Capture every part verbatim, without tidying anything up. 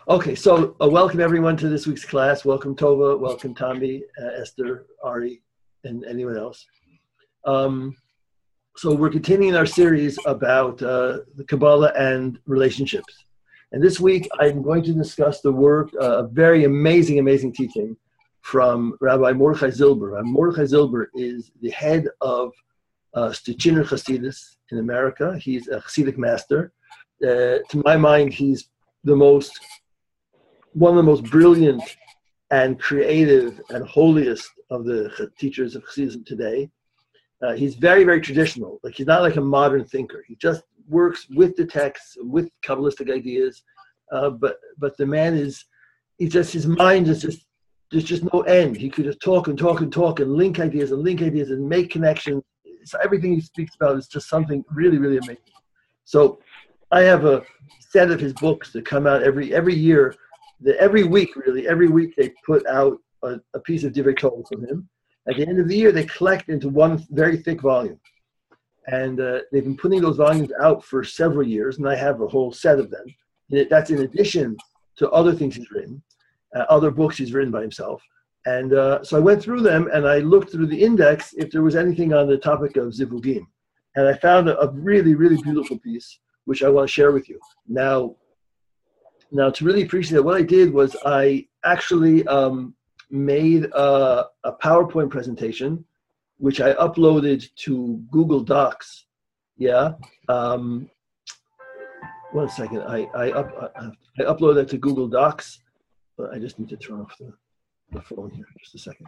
Okay, so uh, welcome everyone to this week's class. Welcome Tova, welcome Tommy, uh, Esther, Ari, and anyone else. Um, so we're continuing our series about uh, the Kabbalah and relationships. And this week I'm going to discuss the work, uh, a very amazing, amazing teaching from Rabbi Mordechai Zilber. Rabbi Mordechai Zilber is the head of uh, Stichinner Hasidus in America. He's a Hasidic master. Uh, to my mind, he's the most one of the most brilliant and creative and holiest of the teachers of Hasidism today. Uh, he's very, very traditional. Like, he's not like a modern thinker. He just works with the texts, with Kabbalistic ideas. Uh, but but the man is, he just, his mind is just, there's just no end. He could just talk and talk and talk and link ideas and link ideas and make connections. So everything he speaks about is just something really, really amazing. So I have a set of his books that come out every every year. The, every week, really, every week they put out a, a piece of Divrei Torah from him. At the end of the year, they collect into one very thick volume. And uh, they've been putting those volumes out for several years, and I have a whole set of them. And it, that's in addition to other things he's written, uh, other books he's written by himself. And uh, so I went through them, and I looked through the index if there was anything on the topic of Zivugim. And I found a, a really, really beautiful piece, which I want to share with you. Now, Now, to really appreciate it, what I did was I actually um, made a, a PowerPoint presentation, which I uploaded to Google Docs. Yeah. Um, one second. I I, up, I I uploaded that to Google Docs, but I just need to turn off the, the phone here. Just a second.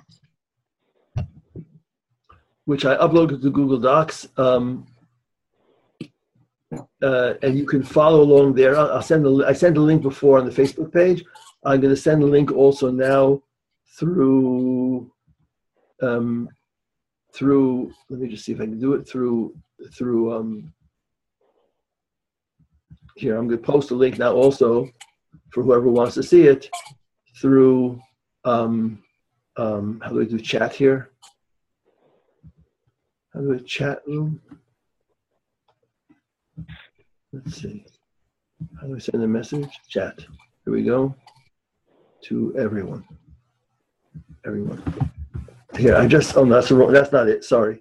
Which I uploaded to Google Docs. Um, Uh, and you can follow along there. I'll, I'll send the I sent a link before on the Facebook page. I'm going to send a link also now through um, through. Let me just see if I can do it through through um, here. I'm going to post a link now also for whoever wants to see it through. Um, um, how do I do chat here? How do I chat room? Let's see. How do I send a message? Chat. Here we go. To everyone. Everyone. Here, I just, oh, that's the wrong, that's not it. Sorry.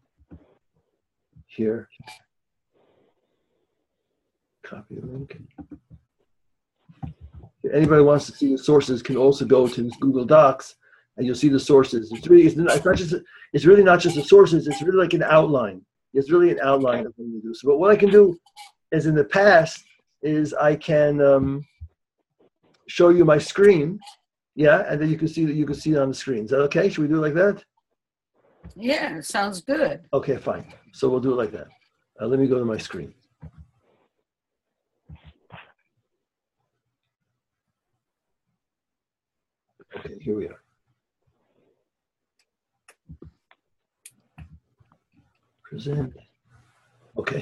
Here. Copy the link. If anybody wants to see the sources can also go to Google Docs and you'll see the sources. It's really, it's not just, it's really not just the sources. It's really like an outline. It's really an outline of what you do. So, but what I can do is in the past is I can um, show you my screen, yeah, and then you can see that you can see it on the screen. Is that okay? Should we do it like that? Yeah, sounds good. Okay, fine. So we'll do it like that. Uh, let me go to my screen. Okay, here we are. Present. Okay.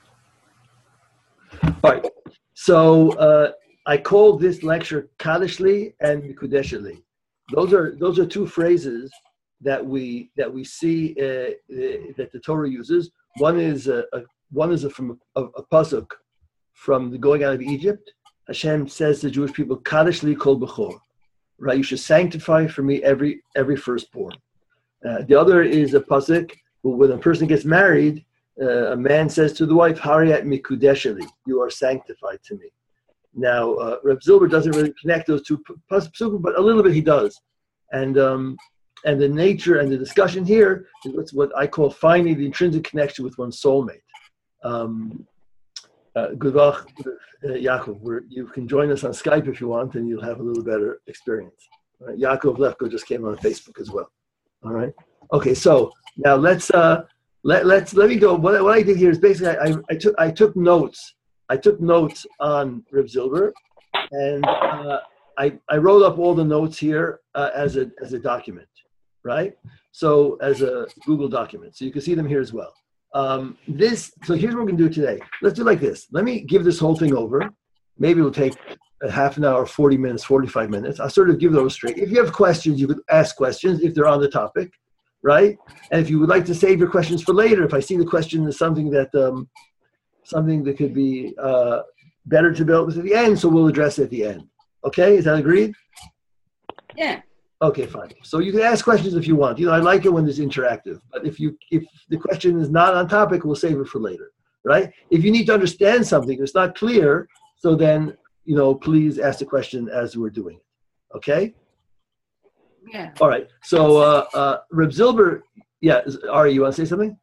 All right. So uh, I called this lecture Kadeshli and Mikudeshli. Those are those are two phrases that we that we see uh, uh, that the Torah uses. One is a, a one is a, from a, a pasuk from the going out of Egypt. Hashem says to the Jewish people, Kadeshli kol bechor. Right. You should sanctify for me every every firstborn. Uh, the other is a pasuk. When a person gets married, uh, a man says to the wife, Hariat mikudesheli, you are sanctified to me. Now, uh, Reb Zilber doesn't really connect those two pasukim, but a little bit he does. And um, and the nature and the discussion here is what's what I call finding the intrinsic connection with one's soulmate. Um, uh, Good luck, uh, Yaakov. We're, you can join us on Skype if you want, and you'll have a little better experience. Right? Yaakov Lefko just came on Facebook as well. All right. Okay, so now let's uh, let let's let me go. What, what I did here is basically I, I took I took notes. I took notes on Reb Zilber, and uh, I I wrote up all the notes here uh, as a as a document, right? So as a Google document, so you can see them here as well. Um, this so here's what we're gonna do today. Let's do it like this. Let me give this whole thing over. Maybe it'll take a half an hour, forty minutes, forty-five minutes. I'll sort of give those straight. If you have questions, you could ask questions if they're on the topic. Right? And if you would like to save your questions for later, if I see the question is something that um, something that could be uh, better to build with at the end, so we'll address it at the end. Okay, is that agreed? Yeah. Okay, fine. So you can ask questions if you want. You know, I like it when it's interactive. But if you if the question is not on topic, we'll save it for later, right? If you need to understand something, it's not clear. So then, you know, please ask the question as we're doing it. Okay. Yeah. All right. So, uh, uh, Reb Zilber, yeah, is, Ari, you want to say something?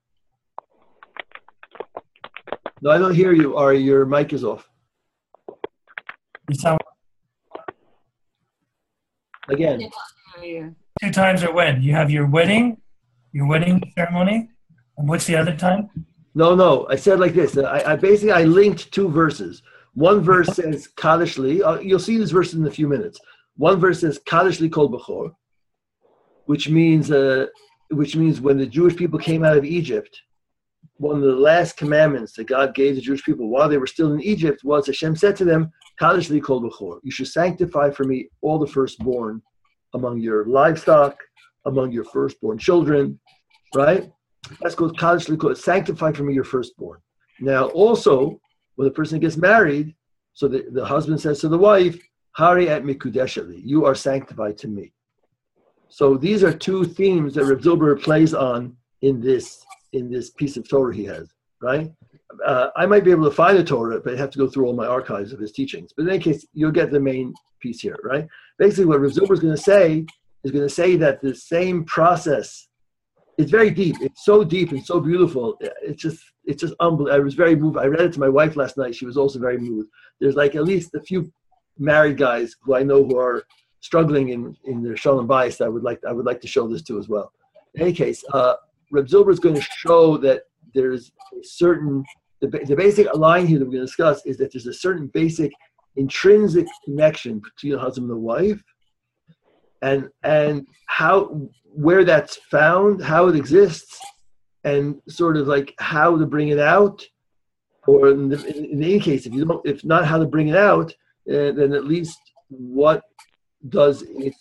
No, I don't hear you, Ari. Your mic is off. You sound Again. two times or when? You have your wedding, your wedding ceremony, and what's the other time? No, no. I said like this. I, I basically I linked two verses. One verse says Kaddish Li. Uh, you'll see this verse in a few minutes. One verse says Kaddish Li Kol Bechor, which means uh, which means when the Jewish people came out of Egypt, one of the last commandments that God gave the Jewish people while they were still in Egypt was Hashem said to them, Kaddish Li Kol Bechor. You should sanctify for me all the firstborn among your livestock, among your firstborn children, right? That's called Kaddish Li Kol. Sanctify for me your firstborn. Now, also, when the person gets married, so the, the husband says to the wife, Hari at Mikudeshali, you are sanctified to me. So these are two themes that Reb Zilber plays on in this in this piece of Torah he has, right? Uh, I might be able to find the Torah, but I have to go through all my archives of his teachings. But in any case, you'll get the main piece here, right? Basically, what Reb Zilber is going to say is going to say that the same process, it's very deep. It's so deep and so beautiful. It's just, it's just unbelievable. I was very moved. I read it to my wife last night. She was also very moved. There's like at least a few married guys who I know who are struggling in, in their shalom bayis. I would like, I would like to show this to as well. In any case, uh, Reb Zilber is going to show that there's a certain, the, the basic line here that we're going to discuss is that there's a certain basic intrinsic connection between the husband and the wife, and and how, where that's found, how it exists, and sort of like how to bring it out, or in, the, in, in any case, if you don't, if not how to bring it out, uh, then at least what does it,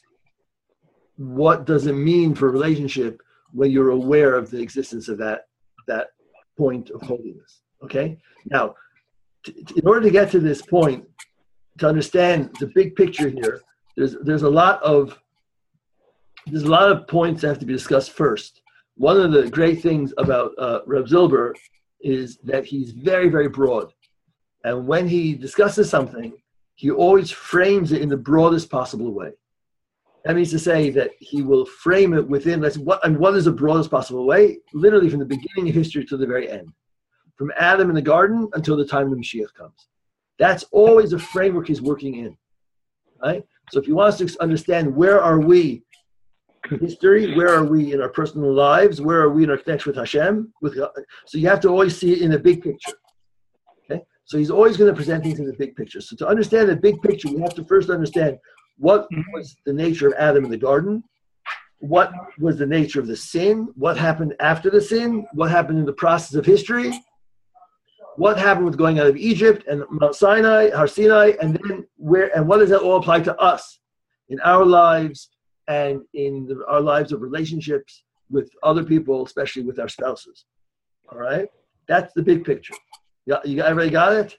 what does it mean for a relationship when you're aware of the existence of that that point of holiness. Okay. Now, t- t- in order to get to this point, to understand the big picture here, there's there's a lot of there's a lot of points that have to be discussed first. One of the great things about uh, Reb Zilber is that he's very, very broad, and when he discusses something, he always frames it in the broadest possible way. That means to say that he will frame it within, let's, what, and what is the broadest possible way? Literally from the beginning of history to the very end. From Adam in the garden until the time the Mashiach comes. That's always a framework he's working in, right? So if you want us to understand where are we in history, where are we in our personal lives, where are we in our connection with Hashem, with God? So you have to always see it in a big picture, okay? So he's always going to present things in the big picture. So to understand the big picture, we have to first understand what was the nature of Adam in the garden, what was the nature of the sin, what happened after the sin, what happened in the process of history, what happened with going out of Egypt and Mount Sinai, Har Sinai, and then where, and what does that all apply to us in our lives and in the, our lives of relationships with other people, especially with our spouses. All right, that's the big picture. Yeah, you got, everybody got it?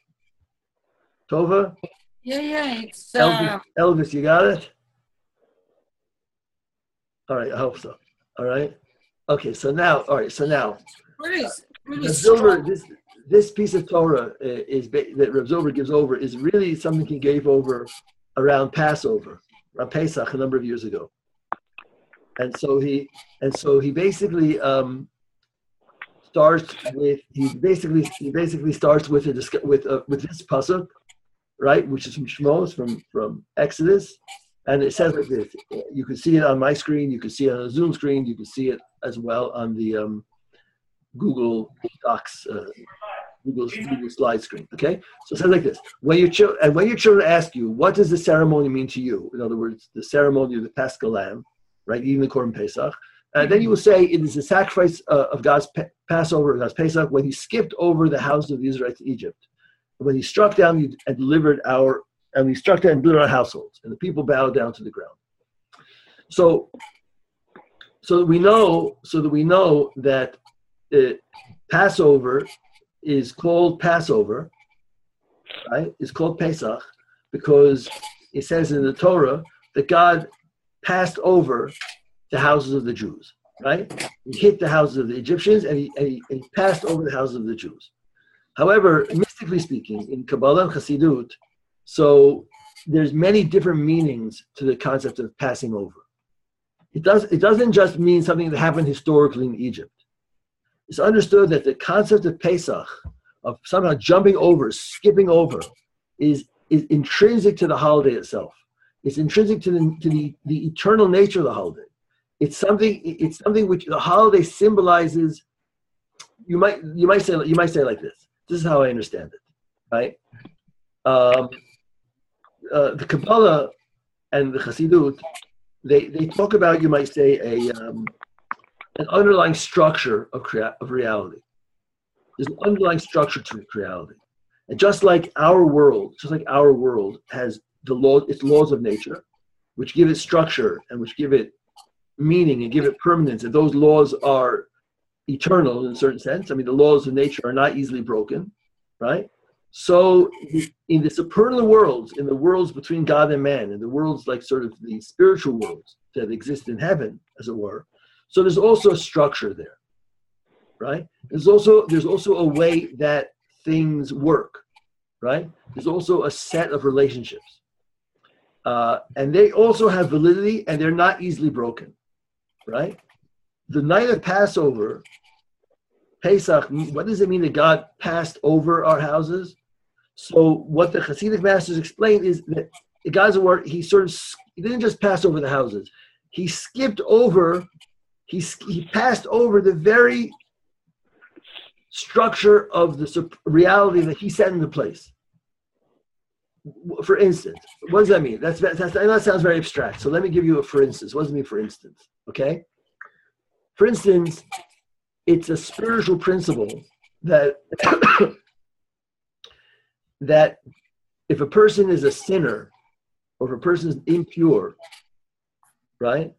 Tova? Yeah, yeah. It's, uh, Elvis, Elvis, you got it? All right, I hope so. All right. Okay, so now, all right, so now, pretty, pretty Reb Zilber, this this piece of Torah uh, is that Reb Zilber gives over is really something he gave over around Passover, around Pesach a number of years ago, and so he and so he basically um, starts with he basically he basically starts with a with a, with this pasuk, right, which is from Shmos, from from Exodus. And it says like this. You can see it on my screen. You can see it on a Zoom screen. You can see it as well on the um, Google Docs, uh, Google, Google slide screen. Okay, so it says like this: when your children and when your children ask you, "What does the ceremony mean to you?" In other words, the ceremony of the Paschal Lamb, right, eating the Korban Pesach, and then you will say it is the sacrifice uh, of God's pa- Passover, God's Pesach, when He skipped over the house of the Israelites in Egypt, when He struck down and delivered our. And we struck down and blew our households, and the people bowed down to the ground. So, so that we know, so that we know that uh, Passover is called Passover, right? It's called Pesach because it says in the Torah that God passed over the houses of the Jews, right? He hit the houses of the Egyptians and he, and he, and he passed over the houses of the Jews. However, mystically speaking, in Kabbalah and Chassidut, so there's many different meanings to the concept of passing over. It does. It doesn't just mean something that happened historically in Egypt. It's understood that the concept of Pesach, of somehow jumping over, skipping over, is, is intrinsic to the holiday itself. It's intrinsic to the to the, the eternal nature of the holiday. It's something. It's something which the holiday symbolizes. You might you might say you might say it like this. This is how I understand it, right? Um, uh, the Kabbalah and the Chassidut, they they talk about, you might say, a um, an underlying structure of crea- of reality. There's an underlying structure to reality, and just like our world, just like our world has the law, its laws of nature, which give it structure and which give it meaning and give it permanence, and those laws are eternal in a certain sense. I mean, the laws of nature are not easily broken, right? So in the supernal worlds, in the worlds between God and man, in the worlds like sort of the spiritual worlds that exist in heaven, as it were, so there's also a structure there, right? There's also there's also a way that things work, right? There's also a set of relationships. Uh, and they also have validity and they're not easily broken, right? The night of Passover, Pesach, what does it mean that God passed over our houses? So what the Hasidic masters explain is that God's word, he sort of, he didn't just pass over the houses. He skipped over, he, he passed over the very structure of the reality that he set into place. For instance, what does that mean? That's, that's, that sounds very abstract. So let me give you a for instance. What does it mean for instance? Okay? For instance, it's a spiritual principle that that if a person is a sinner or if a person is impure, right?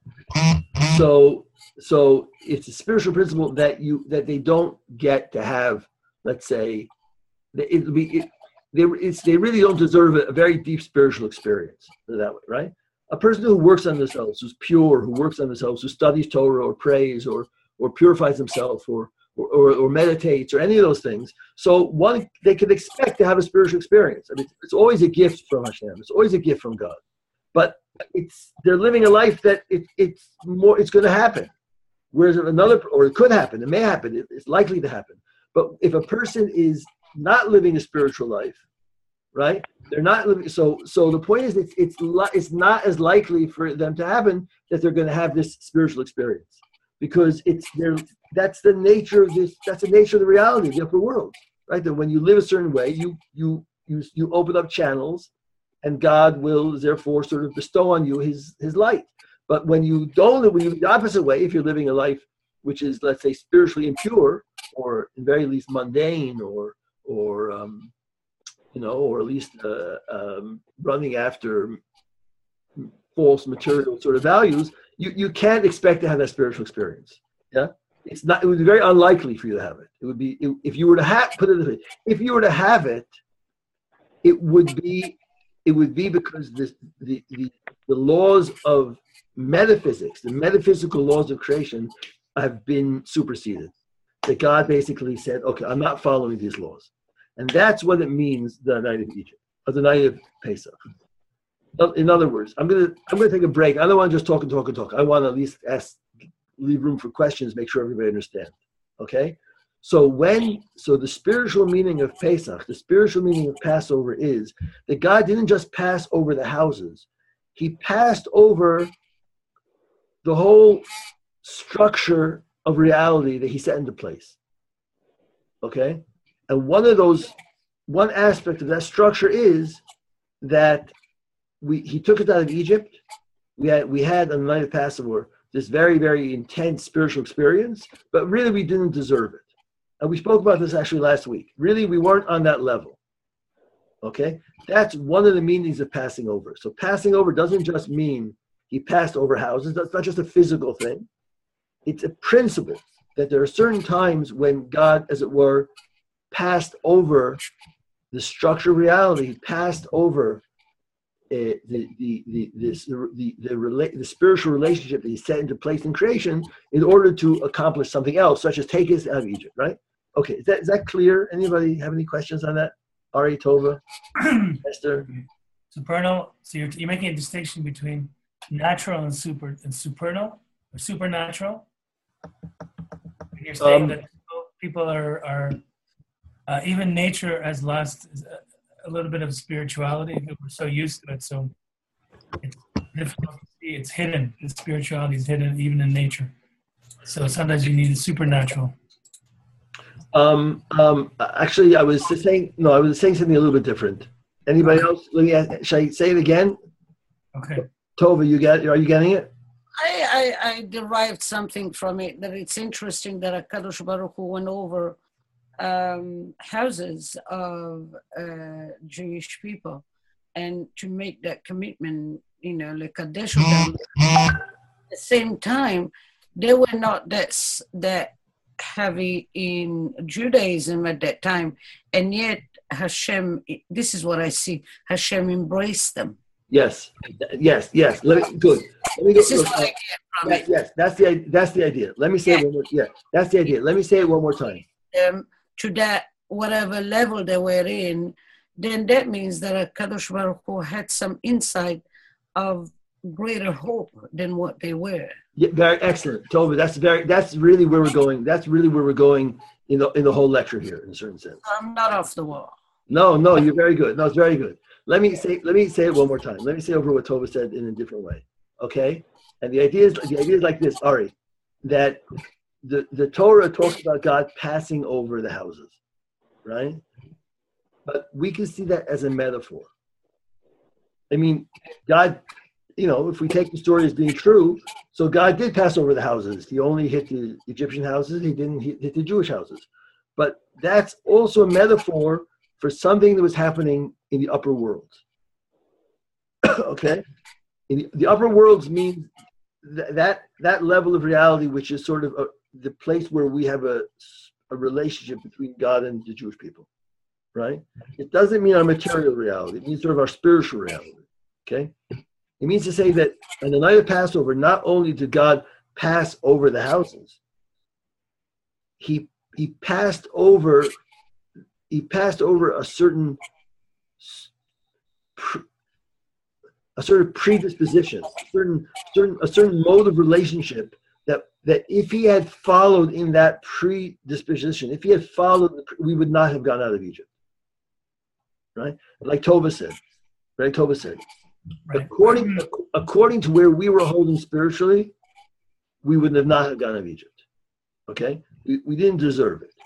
So so it's a spiritual principle that you that they don't get to have, let's say, it'll be it, they it's they really don't deserve a, a very deep spiritual experience that way, right? A person who works on themselves, who's pure, who works on themselves, who studies Torah or prays or or purifies himself or, or or meditates or any of those things. So one, they can expect to have a spiritual experience. I mean, it's always a gift from Hashem. It's always a gift from God. But it's they're living a life that it, it's more it's going to happen. Whereas another, or it could happen, it may happen, it, it's likely to happen. But if a person is not living a spiritual life, right? They're not living. So, so the point is, it's it's it's not as likely for them to happen that they're going to have this spiritual experience, because it's there. That's the nature of this. That's the nature of the reality of the upper world, right? That when you live a certain way, you you you you open up channels, and God will therefore sort of bestow on you His His light. But when you don't, when you live the opposite way, if you're living a life which is, let's say, spiritually impure, or in very least mundane, or or um, you know, or at least uh, um, running after false material sort of values, you, you can't expect to have that spiritual experience. Yeah, it's not. It would be very unlikely for you to have it. It would be it, if you were to have put it this way, if you were to have it, it would be it would be because this, the the the laws of metaphysics, the metaphysical laws of creation, have been superseded. That God basically said, okay, I'm not following these laws. And that's what it means, the night of Egypt, or the night of Pesach. In other words, I'm gonna I'm gonna take a break. I don't want to just talk and talk and talk. I want to at least ask, leave room for questions, make sure everybody understands. Okay? So when so the spiritual meaning of Pesach, the spiritual meaning of Passover is that God didn't just pass over the houses, He passed over the whole structure of reality that He set into place. Okay? And one of those, one aspect of that structure is that we He took us out of Egypt. We had we had on the night of Passover this very, very intense spiritual experience, but really we didn't deserve it. And we spoke about this actually last week. Really, we weren't on that level. Okay? That's one of the meanings of passing over. So passing over doesn't just mean He passed over houses. That's not just a physical thing. It's a principle that there are certain times when God, as it were, passed over the structure of reality, passed over uh, the the the this the the the, rela- the spiritual relationship that he set into place in creation in order to accomplish something else, such as take us out of Egypt. Right? Okay, is that is that clear? Anybody have any questions on that? Ari, Tova, Esther. Supernal. So you're, you're making a distinction between natural and super and supernal or supernatural. And you're saying Um, that people, people are are uh, even nature has lost a, a little bit of spirituality. We're so used to it, so it's difficult to see. It's hidden. The spirituality is hidden even in nature. So sometimes you need a supernatural. Um, um, actually, I was saying no. I was saying something a little bit different. Anybody else? Let me ask, shall I say it again? Okay. Tova, you get? Are you getting it? I, I, I derived something from it, that it's interesting that HaKadosh Baruch Hu went over um, houses of uh, Jewish people, and to make that commitment, you know, like Kadesh them. At the same time, they were not that, s- that heavy in Judaism at that time, and yet Hashem, this is what I see, Hashem embraced them. Yes, yes, yes. Let me good. Let me go. This is look, what I uh, get from yes, it. yes, that's the i- that's the idea. Let me say it one more. Yeah, that's the idea. Let me say it one more time. Them to that whatever level they were in, then that means that Kadosh Baruch Hu had some insight of greater hope than what they were. Yeah, very excellent, Tova. That's very. That's really where we're going. That's really where we're going in the in the whole lecture here, in a certain sense. I'm not off the wall. No, no, you're very good. No, it's very good. Let me say. Let me say it one more time. Let me say over what Tova said in a different way. Okay. And the idea is the idea is like this, Ari, that the the Torah talks about God passing over the houses, right? But we can see that as a metaphor. I mean, God, you know, if we take the story as being true, so God did pass over the houses. He only hit the Egyptian houses. He didn't hit, hit the Jewish houses. But that's also a metaphor for something that was happening in the upper worlds. Okay? In the, the upper worlds means th- that that level of reality, which is sort of a, the place where we have a, a relationship between God and the Jewish people, right? It doesn't mean our material reality. It means sort of our spiritual reality, okay? It means to say that on the night of Passover, not only did God pass over the houses, he he passed over he passed over a certain a certain predisposition, a certain certain a certain mode of relationship that that if he had followed in that predisposition, if he had followed, we would not have gone out of Egypt, right? Like Tova said, right? Tova said, Right. according according to where we were holding spiritually, we would have not have gone out of Egypt. Okay, we, we didn't deserve it.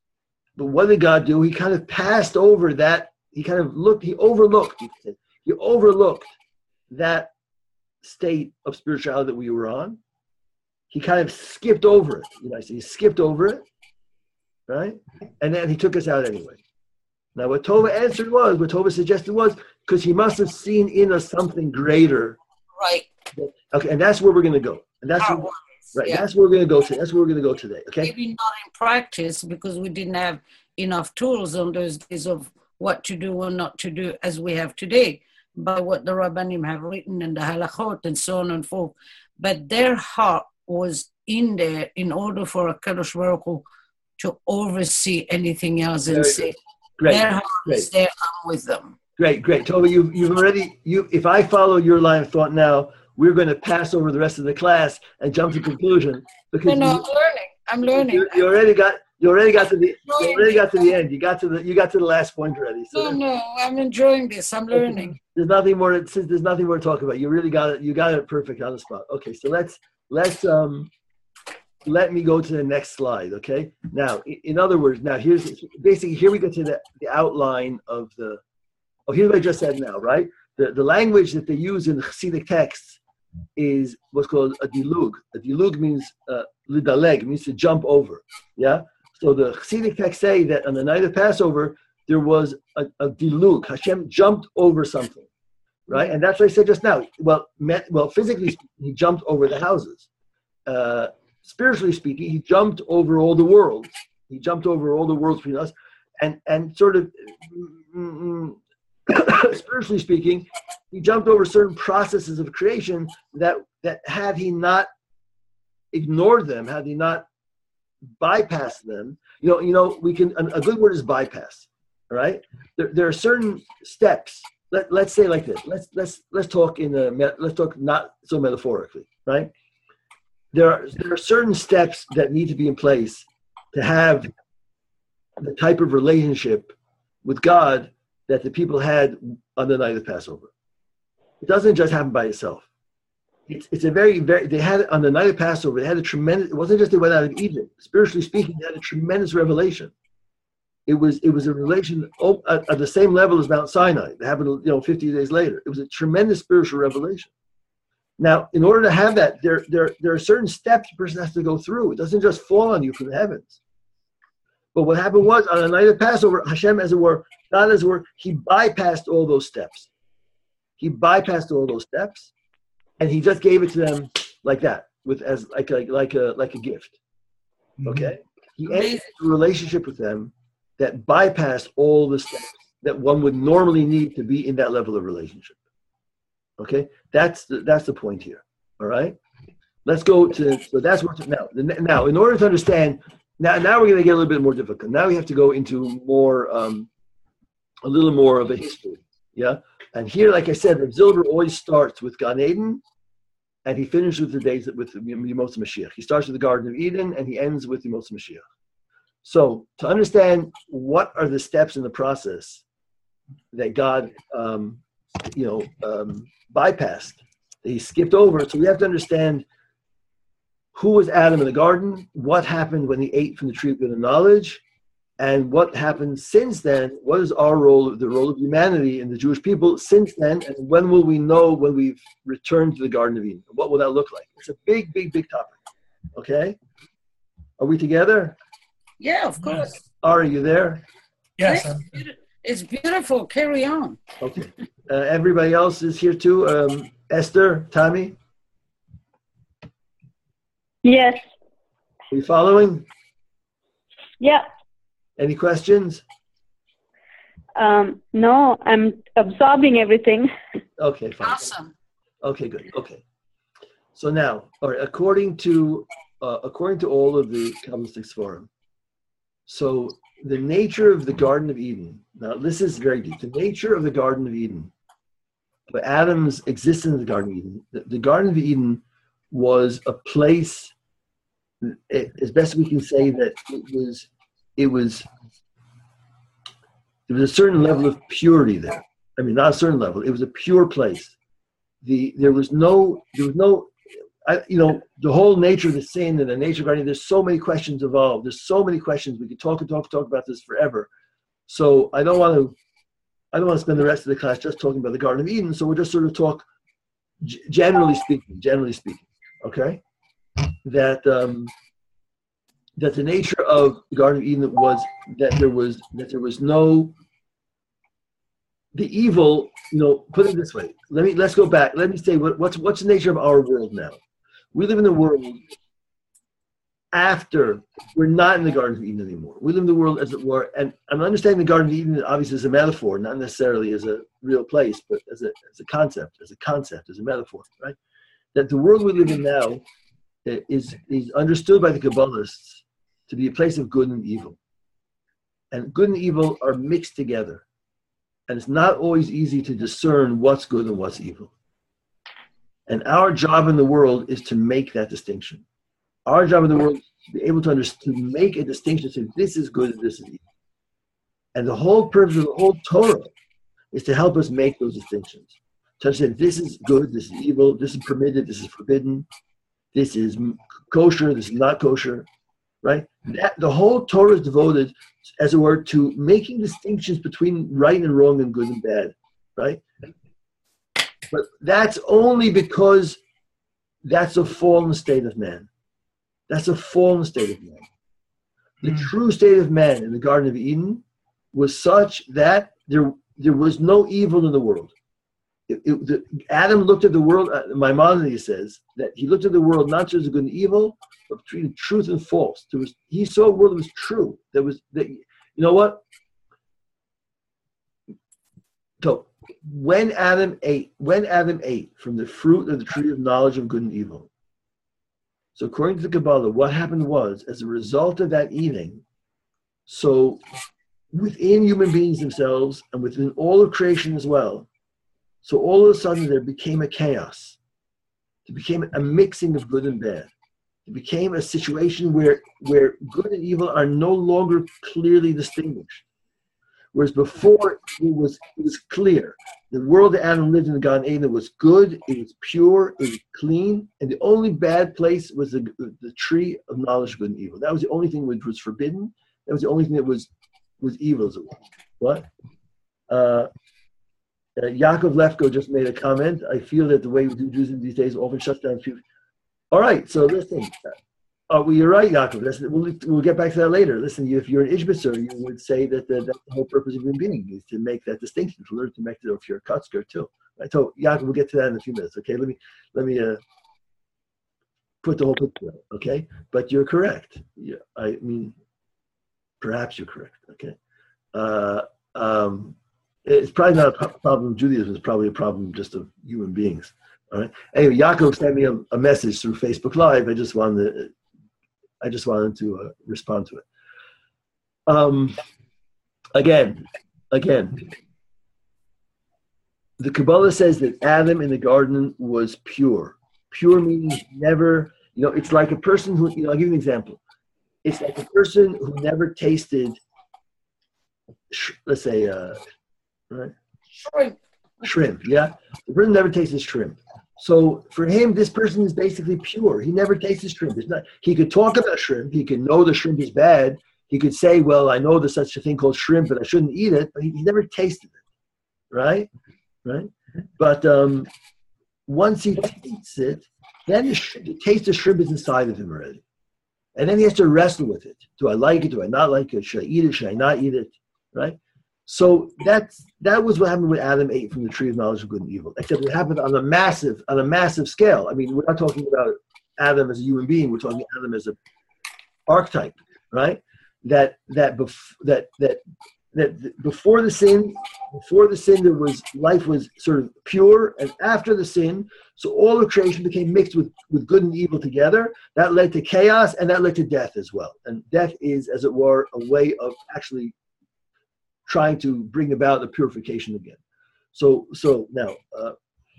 But what did God do? He kind of passed over that. He kind of looked. He overlooked. He, said, he overlooked that state of spirituality that we were on. He kind of skipped over it. You know, I say he skipped over it, right? And then he took us out anyway. Now, what Tova answered was, what Tova suggested was, because he must have seen in us something greater. Right. Okay, and that's where we're going to go. And that's where, right. Yeah. That's where we're going to go to. That's where we're going to go today. Okay. Maybe not in practice because we didn't have enough tools on those days of what to do or not to do as we have today by what the Rabbanim have written and the halachot and so on and so forth. But their heart was in there in order for a Kadosh Baruch Hu to oversee anything else and Very say, good. Great. their heart Great. is there, I'm with them. Great, great. Tova, you've, you've already, you. If I follow your line of thought now, we're going to pass over the rest of the class and jump to conclusion because No, no, you, I'm learning. I'm learning. you, you already got, you already got to the, you already got to the end. You got to the, you got to the last point already. So No, there's- no, I'm enjoying this. I'm learning. there's nothing more. Since there's nothing more to talk about, you really got it. You got it perfect on the spot. Okay, so let's let's um let me go to the next slide. Okay. Now, in, in other words, now here's basically here we go to the, the outline of the. Oh, here's what I just said now, right? The the language that they use in the Chassidic texts is what's called a dilug. A dilug means uh, lidaleg, means to jump over. Yeah. So the Chassidic texts say that on the night of Passover there was a, a dilug. Hashem jumped over something, right? And that's what I said just now. Well, met, well, physically speaking, he jumped over the houses. Uh, spiritually speaking, he jumped over all the worlds. He jumped over all the worlds between us, and and sort of. Mm, mm, spiritually speaking, he jumped over certain processes of creation that, that had he not ignored them, had he not bypassed them, you know, you know, we can, a, a good word is bypass, all right? There, there are certain steps. Let, let's say like this. Let's let's let's talk in the let's talk not so metaphorically, right? There are there are certain steps that need to be in place to have the type of relationship with God that the people had on the night of Passover. It doesn't just happen by itself. It's it's a very very they had on the night of Passover. They had a tremendous. It wasn't just they went out of Egypt. Spiritually speaking, they had a tremendous revelation. It was it was a relation at, at the same level as Mount Sinai. It happened, you know, fifty days later. It was a tremendous spiritual revelation. Now, in order to have that, there there there are certain steps a person has to go through. It doesn't just fall on you from the heavens. But what happened was on the night of Passover, Hashem, as it were, God as it were, he bypassed all those steps. He bypassed all those steps, and he just gave it to them like that, with as like a like a like a gift. Okay, he ended a relationship with them that bypassed all the steps that one would normally need to be in that level of relationship. Okay, that's the, that's the point here. All right, let's go to, so that's what, now, now in order to understand, now, now we're going to get a little bit more difficult. Now we have to go into more, um, a little more of a history, yeah? And here, like I said, Reb Zilber always starts with Gan Eden, and he finishes with the days with the Yemot Mashiach. He starts with the Garden of Eden, and he ends with the Yemot Mashiach. So to understand what are the steps in the process that God, um, you know, um, bypassed, that he skipped over. So we have to understand who was Adam in the garden, what happened when he ate from the tree of good and knowledge, and what happened since then. What is our role, the role of humanity and the Jewish people since then, and when will we know when we've returned to the Garden of Eden? What will that look like? It's a big, big, big topic. Okay? Are we together? Yeah, of course. Yes. Ari, you there? Yes. It's beautiful. Carry on. Okay. Uh, everybody else is here too. Um, Esther, Tommy? Yes. Are you following? Yeah. Any questions? Um, no, I'm absorbing everything. Okay, fine. Awesome. Okay, good. Okay. So now, all right, according to uh, according to all of the Kabbalistic Sforim, so the nature of the Garden of Eden, now this is very deep, the nature of the Garden of Eden, but Adam's existence in the Garden of Eden, the, the Garden of Eden was a place, it, as best we can say, that it was, it was, there was a certain level of purity there. I mean, not a certain level, it was a pure place. The, there was no, there was no, I, you know, the whole nature of the sin and the nature of gardening, there's so many questions involved. There's so many questions. We could talk and talk and talk about this forever. So I don't want to, I don't want to spend the rest of the class just talking about the Garden of Eden. So we'll just sort of talk, g- generally speaking, generally speaking, okay? That um, that the nature of the Garden of Eden was that there was that there was no, the evil, you know, put it this way. Let me let's go back. Let me say what, what's what's the nature of our world now? We live in the world after we're not in the Garden of Eden anymore. We live in the world as it were, and I'm understanding the Garden of Eden obviously as a metaphor, not necessarily as a real place, but as a as a concept, as a concept, as a metaphor, right? That the world we live in now is is understood by the Kabbalists to be a place of good and evil, and good and evil are mixed together, and it's not always easy to discern what's good and what's evil. And our job in the world is to make that distinction. Our job in the world is to be able to understand, to make a distinction, say this is good and this is evil. And the whole purpose of the whole Torah is to help us make those distinctions. To understand this is good, this is evil, this is permitted, this is forbidden, this is kosher, this is not kosher, right? That, the whole Torah is devoted, as it were, to making distinctions between right and wrong and good and bad, right? But that's only because that's a fallen state of man. That's a fallen state of man. The mm. true state of man in the Garden of Eden was such that there, there was no evil in the world. It, it, the, Adam looked at the world, uh, Maimonides says, that he looked at the world not just as good and evil, but between truth and false. There was, he saw a world that was true. There was, that, you know what? So when Adam ate, when Adam ate from the fruit of the tree of knowledge of good and evil. So according to the Kabbalah, what happened was, as a result of that eating, so within human beings themselves and within all of creation as well, so all of a sudden there became a chaos. It became a mixing of good and bad. It became a situation where, where good and evil are no longer clearly distinguished. Whereas before it was, it was clear. The world that Adam lived in the Garden of Eden was good, it was pure, it was clean, and the only bad place was the, the tree of knowledge of good and evil. That was the only thing which was forbidden. That was the only thing that was, was evil as it was. What? Uh, uh, Yaakov Lefko just made a comment. I feel that the way we do Judaism these days often shuts down people. All right, so listen. Oh, well, you're right, Yaakov. Listen, we'll, we'll get back to that later. Listen, if you're an Ishbitzer, you would say that the, that's the whole purpose of human being is to make that distinction, to learn to make it if you're a Kutzker too. Right? So, Yaakov, we'll get to that in a few minutes. Okay, let me let me uh, put the whole picture out. Okay, but you're correct. Yeah, I mean, perhaps you're correct. Okay, uh, um, it's probably not a problem of Judaism. It's probably a problem just of human beings. All right. Anyway, Yaakov sent me a, a message through Facebook Live. I just wanted to. I just wanted to uh, respond to it. Um, again, again, the Kabbalah says that Adam in the garden was pure. Pure meaning never, you know, it's like a person who, you know, I'll give you an example. It's like a person who never tasted, sh- let's say, uh, right? Shrimp. Shrimp, yeah? The person never tasted shrimp. So for him, this person is basically pure. He never tasted shrimp. It's not. He could talk about shrimp. He could know the shrimp is bad. He could say, well, I know there's such a thing called shrimp, but I shouldn't eat it. But he, he never tasted it, right? Right? But um, once he tastes it, then the, sh- the taste of shrimp is inside of him already. And then he has to wrestle with it. Do I like it? Do I not like it? Should I eat it? Should I not eat it? Right? So that's that was what happened when Adam ate from the tree of knowledge of good and evil. Except it happened on a massive, on a massive scale. I mean, we're not talking about Adam as a human being. We're talking Adam as an archetype, right? That that bef- that that that before the sin, before the sin, there was life was sort of pure, and after the sin, so all of creation became mixed with with good and evil together. That led to chaos, and that led to death as well. And death is, as it were, a way of actually trying to bring about the purification again. So, so now, uh,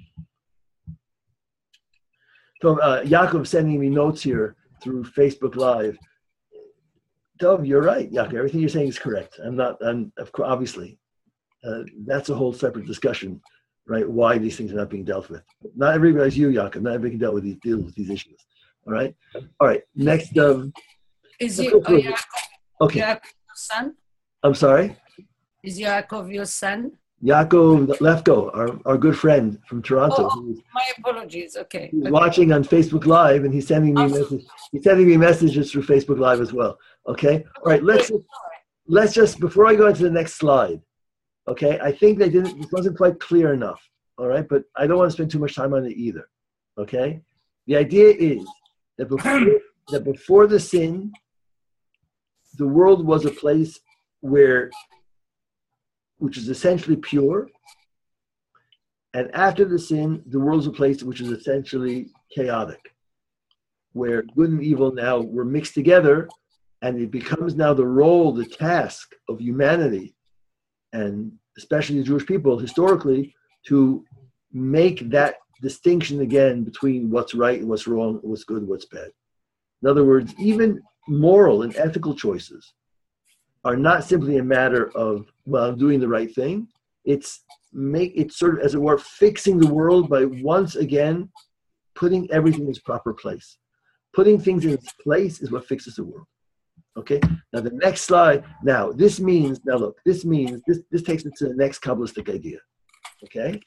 so uh, Yaakov sending me notes here through Facebook Live. Dov, you're right, Yaakov. Everything you're saying is correct. I'm not. I'm of course, obviously, uh, that's a whole separate discussion, right? Why these things are not being dealt with. Not everybody's you, Yaakov. Not everybody can deal with these deal with these issues. All right. All right. Next. Um, Is he uh, Yaakov, okay. Yaakov your son? I'm sorry. Is Yaakov your son? Yaakov Lefko, our, our good friend from Toronto. Oh, my apologies. Okay. He's okay. watching on Facebook Live, and he's sending me messages. He's sending me messages through Facebook Live as well. Okay. All right. Let's just, let's just before I go into the next slide. Okay. I think they didn't. This wasn't quite clear enough. All right. But I don't want to spend too much time on it either. Okay. The idea is that before that before the sin, the world was a place where. which is essentially pure, and after the sin, the world is a place which is essentially chaotic, where good and evil now were mixed together, and it becomes now the role, the task of humanity, and especially the Jewish people historically, to make that distinction again between what's right and what's wrong, what's good and what's bad. In other words, even moral and ethical choices are not simply a matter of, well, I'm doing the right thing. It's make it's sort of, as it were, fixing the world by once again putting everything in its proper place. Putting things in its place is what fixes the world. Okay? Now the next slide, now this means, now look, this means, this, this takes us to the next Kabbalistic idea. Okay?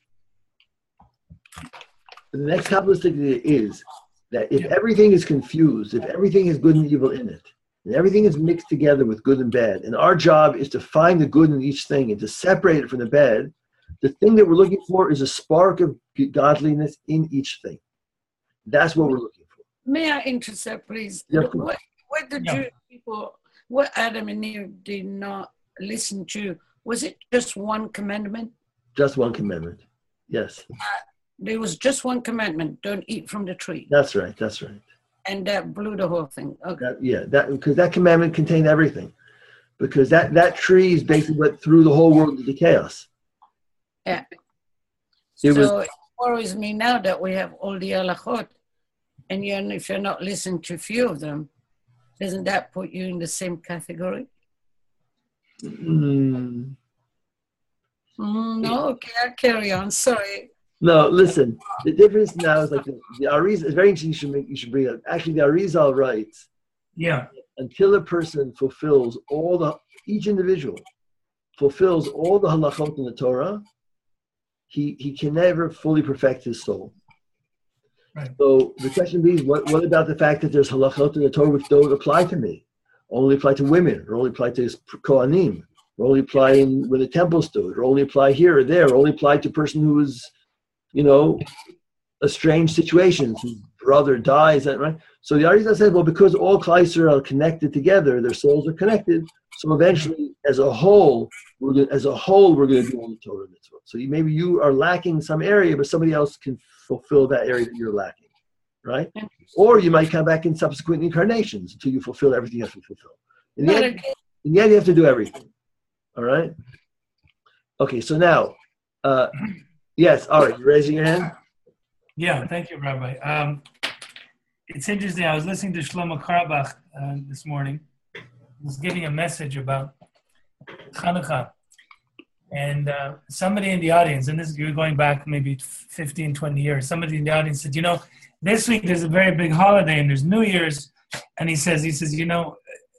The next Kabbalistic idea is that if everything is confused, if everything has good and evil in it, and everything is mixed together with good and bad, and our job is to find the good in each thing and to separate it from the bad, the thing that we're looking for is a spark of godliness in each thing. That's what we're looking for. May I intercept, please? Yeah, what, what the yeah. Jewish people, what Adam and Eve did not listen to, was it just one commandment? Just one commandment. Yes. There was just one commandment: don't eat from the tree. That's right. That's right. And that blew the whole thing. Okay. That, yeah, that because that commandment contained everything. Because that, that tree is basically what threw the whole world into chaos. Yeah. It so was, it worries me now that we have all the halachot, and you're, if you're not listening to a few of them, doesn't that put you in the same category? mm, Mm, no, okay, I'll carry on. Sorry. no, listen. The difference now is like the, the Arizal. It's very interesting. You should make, you should bring up. Actually, the Arizal writes. Yeah. Until a person fulfills all the, each individual fulfills all the halachot in the Torah, he he can never fully perfect his soul. Right. So the question being, what, what about the fact that there's halachot in the Torah which don't apply to me, only apply to women, or only apply to Kohanim, or only apply in, when the temple stood, or only apply here or there, or only apply to a person who is, you know, a strange situation, whose brother dies, right? So the Arizal says, well, because all Klal Yisrael are connected together, their souls are connected. So eventually, as a whole, we're gonna, as a whole, we're going to do all the Torah mitzvot. So you, maybe you are lacking some area, but somebody else can fulfill that area that you're lacking, right? Or you might come back in subsequent incarnations until you fulfill everything you have to fulfill. In the, end, in the end, you have to do everything. All right? Okay, so now, uh, yes, all right, you raising your hand? Yeah, thank you, Rabbi. Um, it's interesting. I was listening to Shlomo Carlebach uh, this morning. He was giving a message about Hanukkah. And uh, somebody in the audience, and this is you're going back maybe fifteen, twenty years, somebody in the audience said, you know, this week there's a very big holiday and there's New Year's. And he says, he says, you know,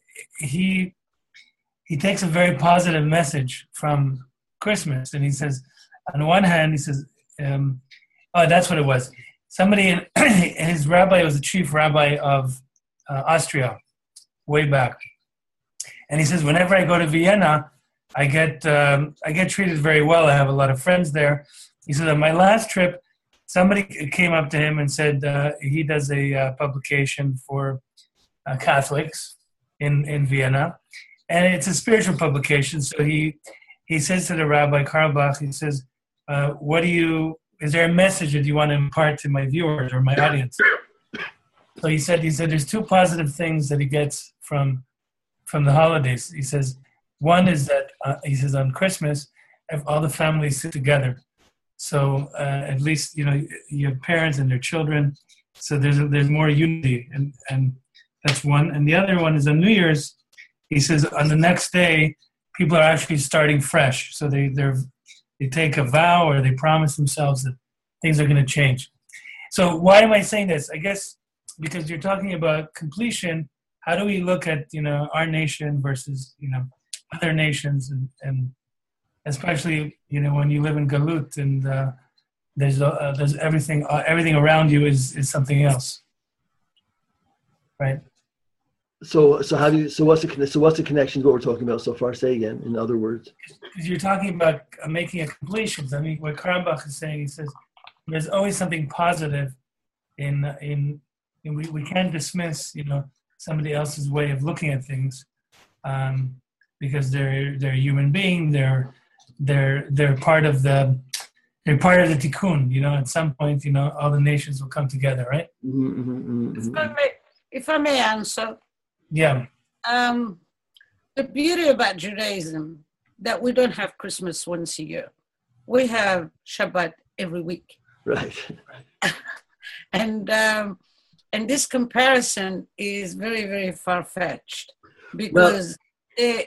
he he takes a very positive message from Christmas. And he says, on the one hand, he says, um, oh, that's what it was. Somebody, his rabbi was the chief rabbi of uh, Austria way back. And he says, whenever I go to Vienna, I get um, I get treated very well. I have a lot of friends there. He said, on my last trip, somebody came up to him and said uh, he does a uh, publication for uh, Catholics in, in Vienna. And it's a spiritual publication. So he he says to the rabbi, Carlebach, he says, uh, what do you, is there a message that you want to impart to my viewers or my audience? So he said, he said, there's two positive things that he gets from from the holidays. He says, one is that, uh, he says, on Christmas, if all the families sit together. So uh, at least, you know, you have parents and their children. So there's there's more unity, and, and that's one. And the other one is on New Year's. He says, on the next day, people are actually starting fresh. So they they're, they take a vow or they promise themselves that things are going to change. So why am I saying this? I guess because you're talking about completion. How do we look at, you know, our nation versus, you know, other nations, and, and especially, you know, when you live in Galut and uh, there's uh, there's everything uh, everything around you is, is something else, right? So so how do you so what's the so what's the connection to what we're talking about so far? Say again, in other words. Because you're talking about uh, making a completion. I mean, what Carlebach is saying, he says there's always something positive in in, in we we can't dismiss, you know, somebody else's way of looking at things. Um, because they're they're a human being, they're they're they're part of the they're part of the tikkun. You know, at some point, you know, all the nations will come together, right? Mm-hmm, mm-hmm, mm-hmm. If I may, if I may answer, yeah. Um, the beauty about Judaism that we don't have Christmas once a year. We have Shabbat every week. Right. and um, and this comparison is very, very far-fetched because well, they,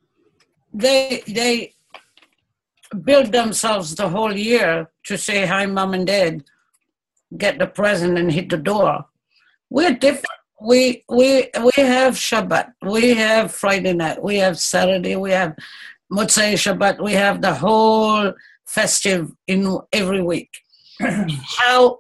they they build themselves the whole year to say hi, mom and dad, get the present and hit the door. We're different. We we we have Shabbat, we have Friday night, we have Saturday, we have Motzei Shabbat, we have the whole festive in every week. How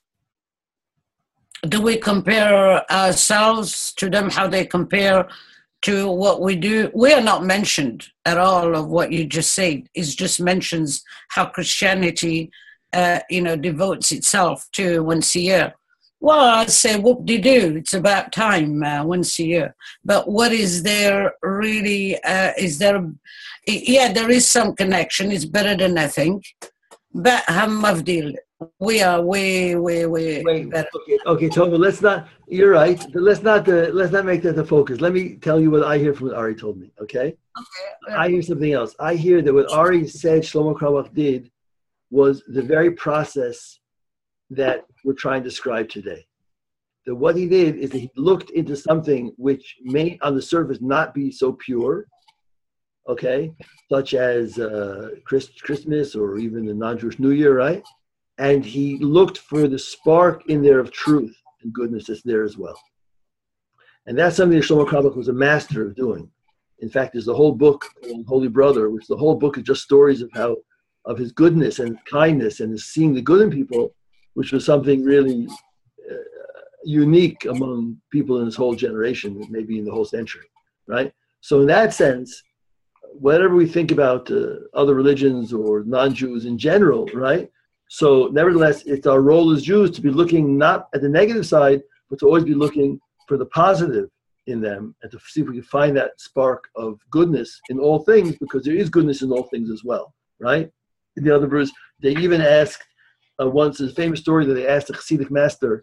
do we compare ourselves to them? How they compare to what we do? We are not mentioned at all of what you just said. It just mentions how Christianity, uh, you know, devotes itself to once a year. Well, I'd say whoop-de-doo. It's about time, uh, once a year. But what is there really? Uh, is there? Yeah, there is some connection. It's better than nothing. But hamavdil, we are way, way, way Wait, better. okay, okay, Tova, let's not. You're right, but let's not. The let's not make that the focus. Let me tell you what I hear from what Ari told me. Okay, Okay. I hear something else. I hear that what Ari said Shlomo Krabach did was the very process that we're trying to describe today. That what he did is that he looked into something which may on the surface not be so pure, okay, such as uh, Christ, Christmas or even the non-Jewish New Year, right? And he looked for the spark in there of truth and goodness that's there as well. And that's something that Shlomo Krabach was a master of doing. In fact, there's the whole book called Holy Brother, which the whole book is just stories of how, of his goodness and kindness and his seeing the good in people, which was something really uh, unique among people in this whole generation, maybe in the whole century, right? So in that sense, whatever we think about uh, other religions or non-Jews in general, right? So nevertheless, it's our role as Jews to be looking not at the negative side, but to always be looking for the positive in them and to see if we can find that spark of goodness in all things, because there is goodness in all things as well, right? In other words, they even asked, uh, once a famous story that they asked a Hasidic master,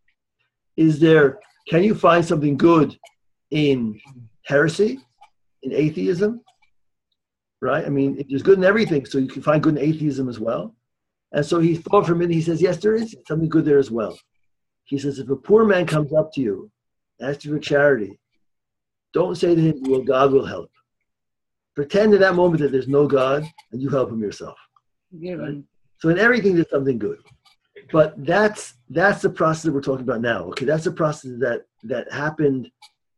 is there, can you find something good in heresy, in atheism? Right? I mean, there's good in everything, so you can find good in atheism as well. And so he thought for a minute, he says, yes, there is something good there as well. He says, if a poor man comes up to you, asks you for charity, don't say to him, well, God will help. Pretend in that moment that there's no God, and you help him yourself. Right? So in everything, there's something good. But that's that's the process that we're talking about now. Okay, that's the process that that happened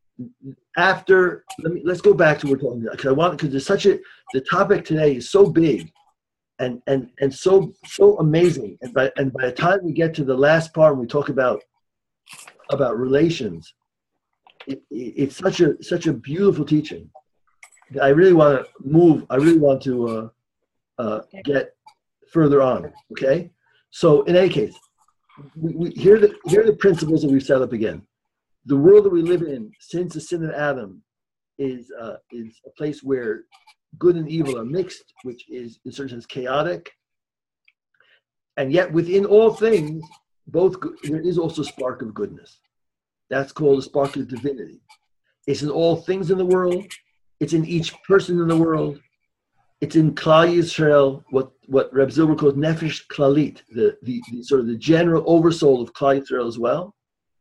after. Let me let's go back to what we're talking about, because I want because there's such a the topic today is so big, and and and so so amazing. And by and by the time we get to the last part, when we talk about about relations, it, it, it's such a such a beautiful teaching. I really want to move. I really want to uh, uh, get further on. Okay. So in any case, we, we, here, are the, here are the principles that we've set up again. The world that we live in since the sin of Adam is uh, is a place where good and evil are mixed, which is in certain sense chaotic. And yet within all things, both there is also a spark of goodness. That's called a spark of divinity. It's in all things in the world. It's in each person in the world. It's in Klal Yisrael, what, what Reb Zilber calls Nefesh Klalit, the, the, the sort of the general oversoul of Klal Yisrael as well.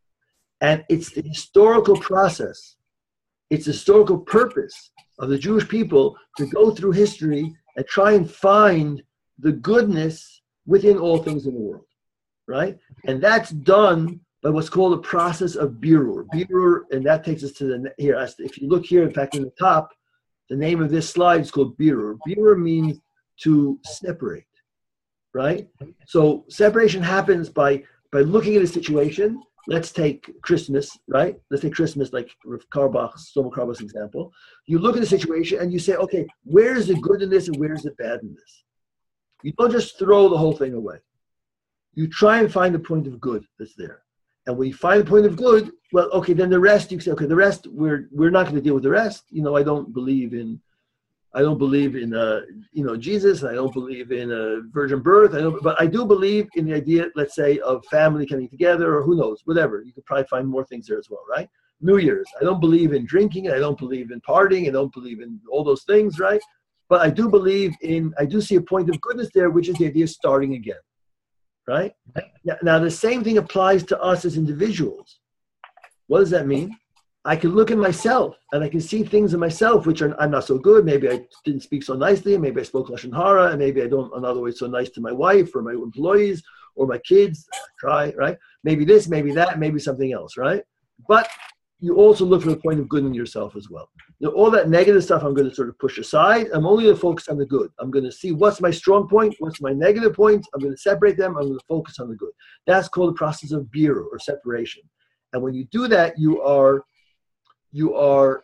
And it's the historical process. It's the historical purpose of the Jewish people to go through history and try and find the goodness within all things in the world, right? And that's done by what's called a process of birur. Birur, and that takes us to the, here, if you look here, in fact, in the top, the name of this slide is called birur. Birur means to separate, right? So separation happens by, by looking at a situation. Let's take Christmas, right? Let's take Christmas, like Karbach's, Shlomo Krabach's example. You look at the situation and you say, okay, where's the good in this and where's the bad in this? You don't just throw the whole thing away. You try and find the point of good that's there. And when you find the point of good, well, okay, then the rest, you can say, okay, the rest, we're we're not going to deal with the rest. You know, I don't believe in, I don't believe in, uh, you know, Jesus. I don't believe in a virgin birth. I don't, but I do believe in the idea, let's say, of family coming together, or who knows, whatever. You could probably find more things there as well, right? New Year's. I don't believe in drinking. I don't believe in partying. I don't believe in all those things, right? But I do believe in, I do see a point of goodness there, which is the idea of starting again, right? Now, now the same thing applies to us as individuals. What does that mean? I can look at myself and I can see things in myself which are I'm not so good. Maybe I didn't speak so nicely. Maybe I spoke Lashon Hara, and maybe I don't another way so nice to my wife or my employees or my kids. I try, right? Maybe this, maybe that, maybe something else, right? But you also look for the point of good in yourself as well. You know, all that negative stuff I'm going to sort of push aside. I'm only going to focus on the good. I'm going to see what's my strong point, what's my negative point. I'm going to separate them. I'm going to focus on the good. That's called the process of birur, or separation. And when you do that, you are you are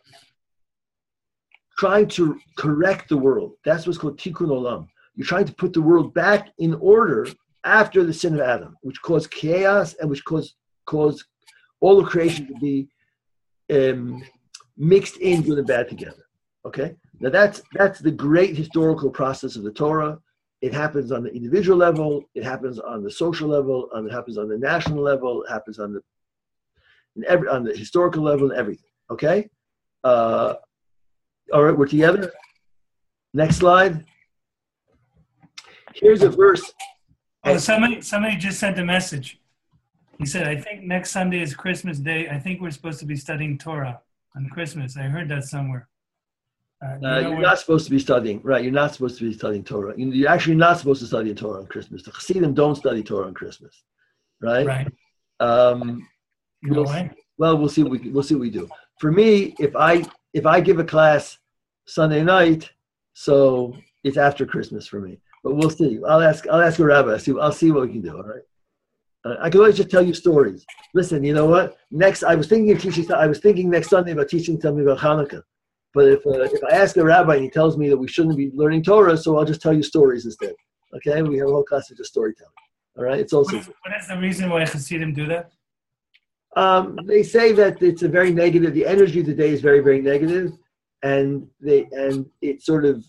trying to correct the world. That's what's called tikkun olam. You're trying to put the world back in order after the sin of Adam, which caused chaos and which caused cause all of creation to be um, mixed in good and bad together. Okay? Now that's that's the great historical process of the Torah. It happens on the individual level, it happens on the social level, and it happens on the national level, it happens on the in every on the historical level and everything. Okay? Uh, all right, we're together. Next slide. Here's a verse. Oh, somebody somebody just sent a message. He said, I think next Sunday is Christmas Day. I think we're supposed to be studying Torah on Christmas. I heard that somewhere. Uh, you Uh, know you're where- not supposed to be studying, right? You're not supposed to be studying Torah. You- You're actually not supposed to study Torah on Christmas. The Chassidim don't study Torah on Christmas, right? Right. Um, No we'll, way. well, we'll see. What we we'll see what we do. For me, if I if I give a class Sunday night, so it's after Christmas for me. But we'll see. I'll ask. I'll ask a rabbi. I'll see. I'll see what we can do. All right. Uh, I can always just tell you stories. Listen, you know what? Next, I was thinking of teaching. I was thinking next Sunday about teaching something about Hanukkah. But if uh, if I ask a rabbi and he tells me that we shouldn't be learning Torah, so I'll just tell you stories instead. Okay? We have a whole class of just storytelling. All right? It's also. What is, what is the reason why Hasidim do that? Um, they say that it's a very negative. The energy of the day is very, very negative, and they and it sort of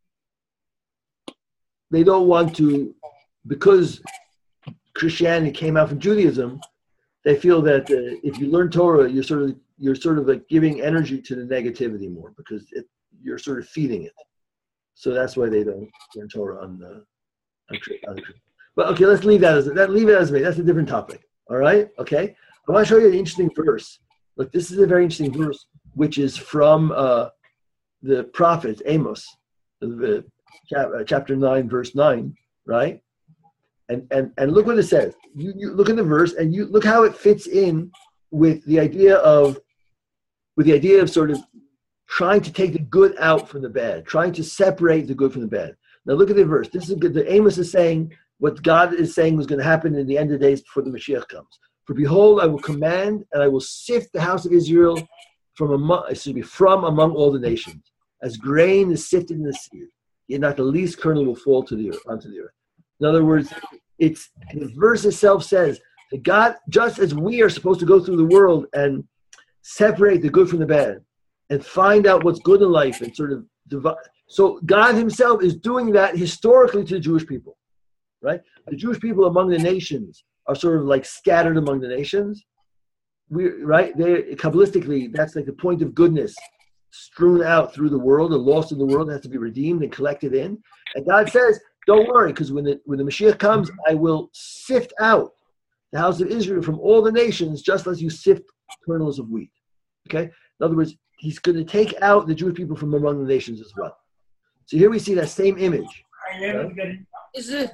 they don't want to, because Christianity came out from Judaism. They feel that uh, if you learn Torah, you're sort of you're sort of like giving energy to the negativity more, because it, you're sort of feeding it. So that's why they don't learn Torah on the. On, on, but okay, let's leave that as that. Leave it as me. That's a different topic. All right. Okay. I want to show you an interesting verse. Look, this is a very interesting verse, which is from uh, the prophet Amos, the, chap, uh, chapter nine, verse nine, right? And and and look what it says. You, you look at the verse, and you look how it fits in with the idea of, with the idea of sort of trying to take the good out from the bad, trying to separate the good from the bad. Now look at the verse. This is good. The Amos is saying what God is saying was going to happen in the end of the days before the Mashiach comes. For behold, I will command, and I will sift the house of Israel from among, excuse me, from among all the nations, as grain is sifted in the sieve. Yet not the least kernel will fall to the earth, onto the earth. In other words, it's the verse itself says that God, just as we are supposed to go through the world and separate the good from the bad, and find out what's good in life, and sort of divide. So God Himself is doing that historically to the Jewish people, right? The Jewish people among the nations are sort of like scattered among the nations. We right they Kabbalistically, that's like the point of goodness strewn out through the world, or lost in the world, has to be redeemed and collected in. And God says, don't worry, because when the when the Mashiach comes, I will sift out the house of Israel from all the nations, just as you sift kernels of wheat. Okay? In other words, He's going to take out the Jewish people from among the nations as well. So here we see that same image. Right? Is it?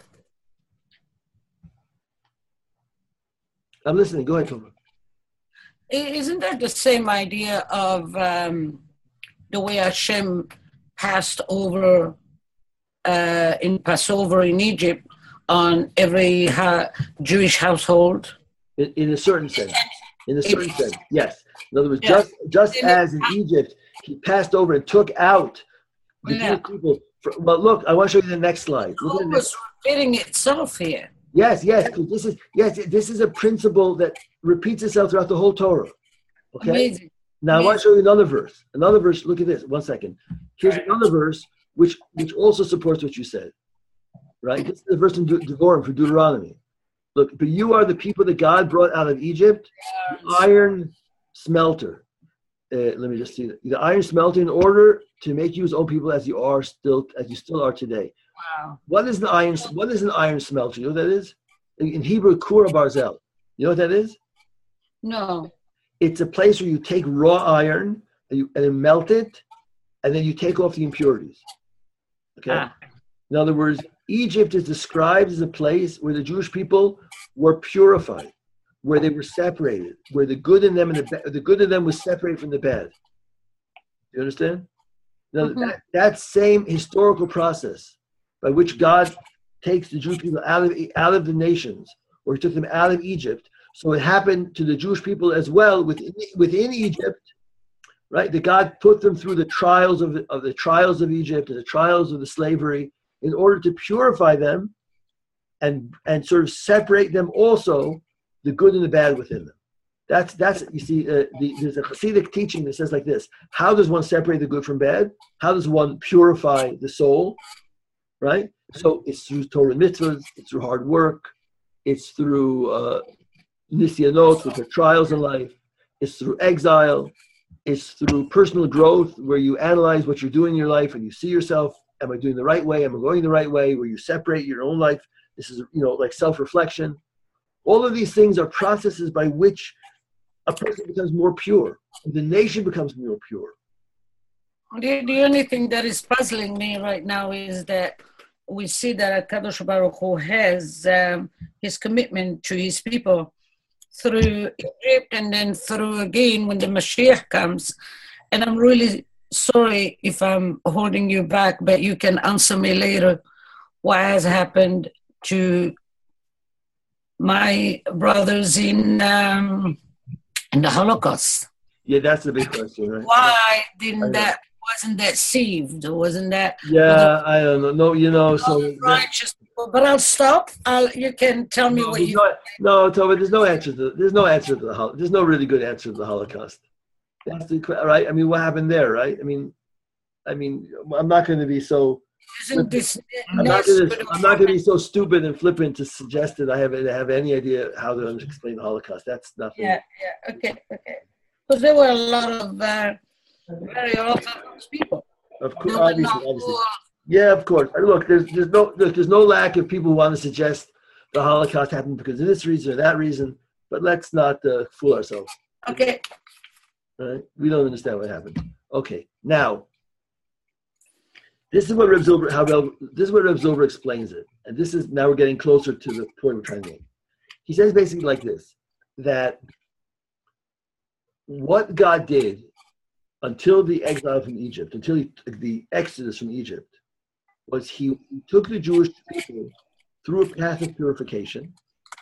I'm listening. Go ahead, Toma. Isn't that the same idea of um, the way Hashem passed over uh, in Passover in Egypt on every ha- Jewish household? In, in a certain sense. In a certain sense, yes. In other words, Yeah. just just as in Egypt, He passed over and took out the Yeah. Jewish people. For, but look, I want to show you the next slide. Look at the It next. was repeating itself here. Yes, yes. 'Cause this is yes. This is a principle that repeats itself throughout the whole Torah. Okay. Amazing. Now I want to show you another verse. Another verse. Look at this. One second. Here's another verse which which also supports what you said. Right. This is the verse in De- Devarim for Deuteronomy. Look, but you are the people that God brought out of Egypt, the iron smelter. Uh, let me just see that. The iron smelter in order to make you his own people as you are still as you still are today. Wow. What is an iron? What is an iron smelter? You know what that is? In Hebrew, kura barzel. You know what that is? No. It's a place where you take raw iron and you and then melt it, and then you take off the impurities. Okay. Ah. In other words, Egypt is described as a place where the Jewish people were purified, where they were separated, where the good in them and the ba- the good in them was separated from the bad. You understand? Now, Mhm. that, that same historical process by which God takes the Jewish people out of out of the nations, or He took them out of Egypt, so it happened to the Jewish people as well within within Egypt, right? That God put them through the trials of the, of the trials of Egypt and the trials of the slavery, in order to purify them and and sort of separate them also the good and the bad within them. That's, that's you see, uh, the, there's a Hasidic teaching that says like this: how does one separate the good from bad? How does one purify the soul? Right? So it's through Torah and mitzvahs, it's through hard work, it's through uh, nisyanot, which are trials in life, it's through exile, it's through personal growth, where you analyze what you're doing in your life and you see yourself, am I doing the right way? Am I going the right way? Where you separate your own life. This is, you know, like self-reflection. All of these things are processes by which a person becomes more pure. The nation becomes more pure. The, the only thing that is puzzling me right now is that we see that HaKadosh Baruch Hu has um, his commitment to his people through Egypt and then through again when the Mashiach comes. And I'm really sorry if I'm holding you back, but you can answer me later what has happened to my brothers in um, in the Holocaust. Yeah, that's the big question, right? Why didn't that, wasn't that saved? Wasn't that? Yeah, I don't know. No, you know, so. Righteous people. But I'll stop. I'll, you can tell me No, what you. No, no, Tova, there's no answer to, there's no answer to the Holocaust. There's no really good answer to the Holocaust. That's the, right? I mean, what happened there, right? I mean, I mean, I'm not going to be so. Isn't this I'm not going to. I'm not going to be so stupid and flippant to suggest that I have I have any idea how to explain the Holocaust. That's nothing. Yeah, yeah, okay, okay. Because there were a lot of uh, very Orthodox people. Of course, obviously, obviously. Yeah, of course. Look, there's there's no look, there's no lack of people who want to suggest the Holocaust happened because of this reason or that reason. But let's not uh, fool ourselves. Okay. All right? We don't understand what happened. Okay, now. This is what Reb Zilber, how Reb, this is what Reb Zilber explains it, and this is now we're getting closer to the point we're trying to make. He says basically like this: that what God did until the exile from Egypt, until he, the exodus from Egypt, was He took the Jewish people through a path of purification,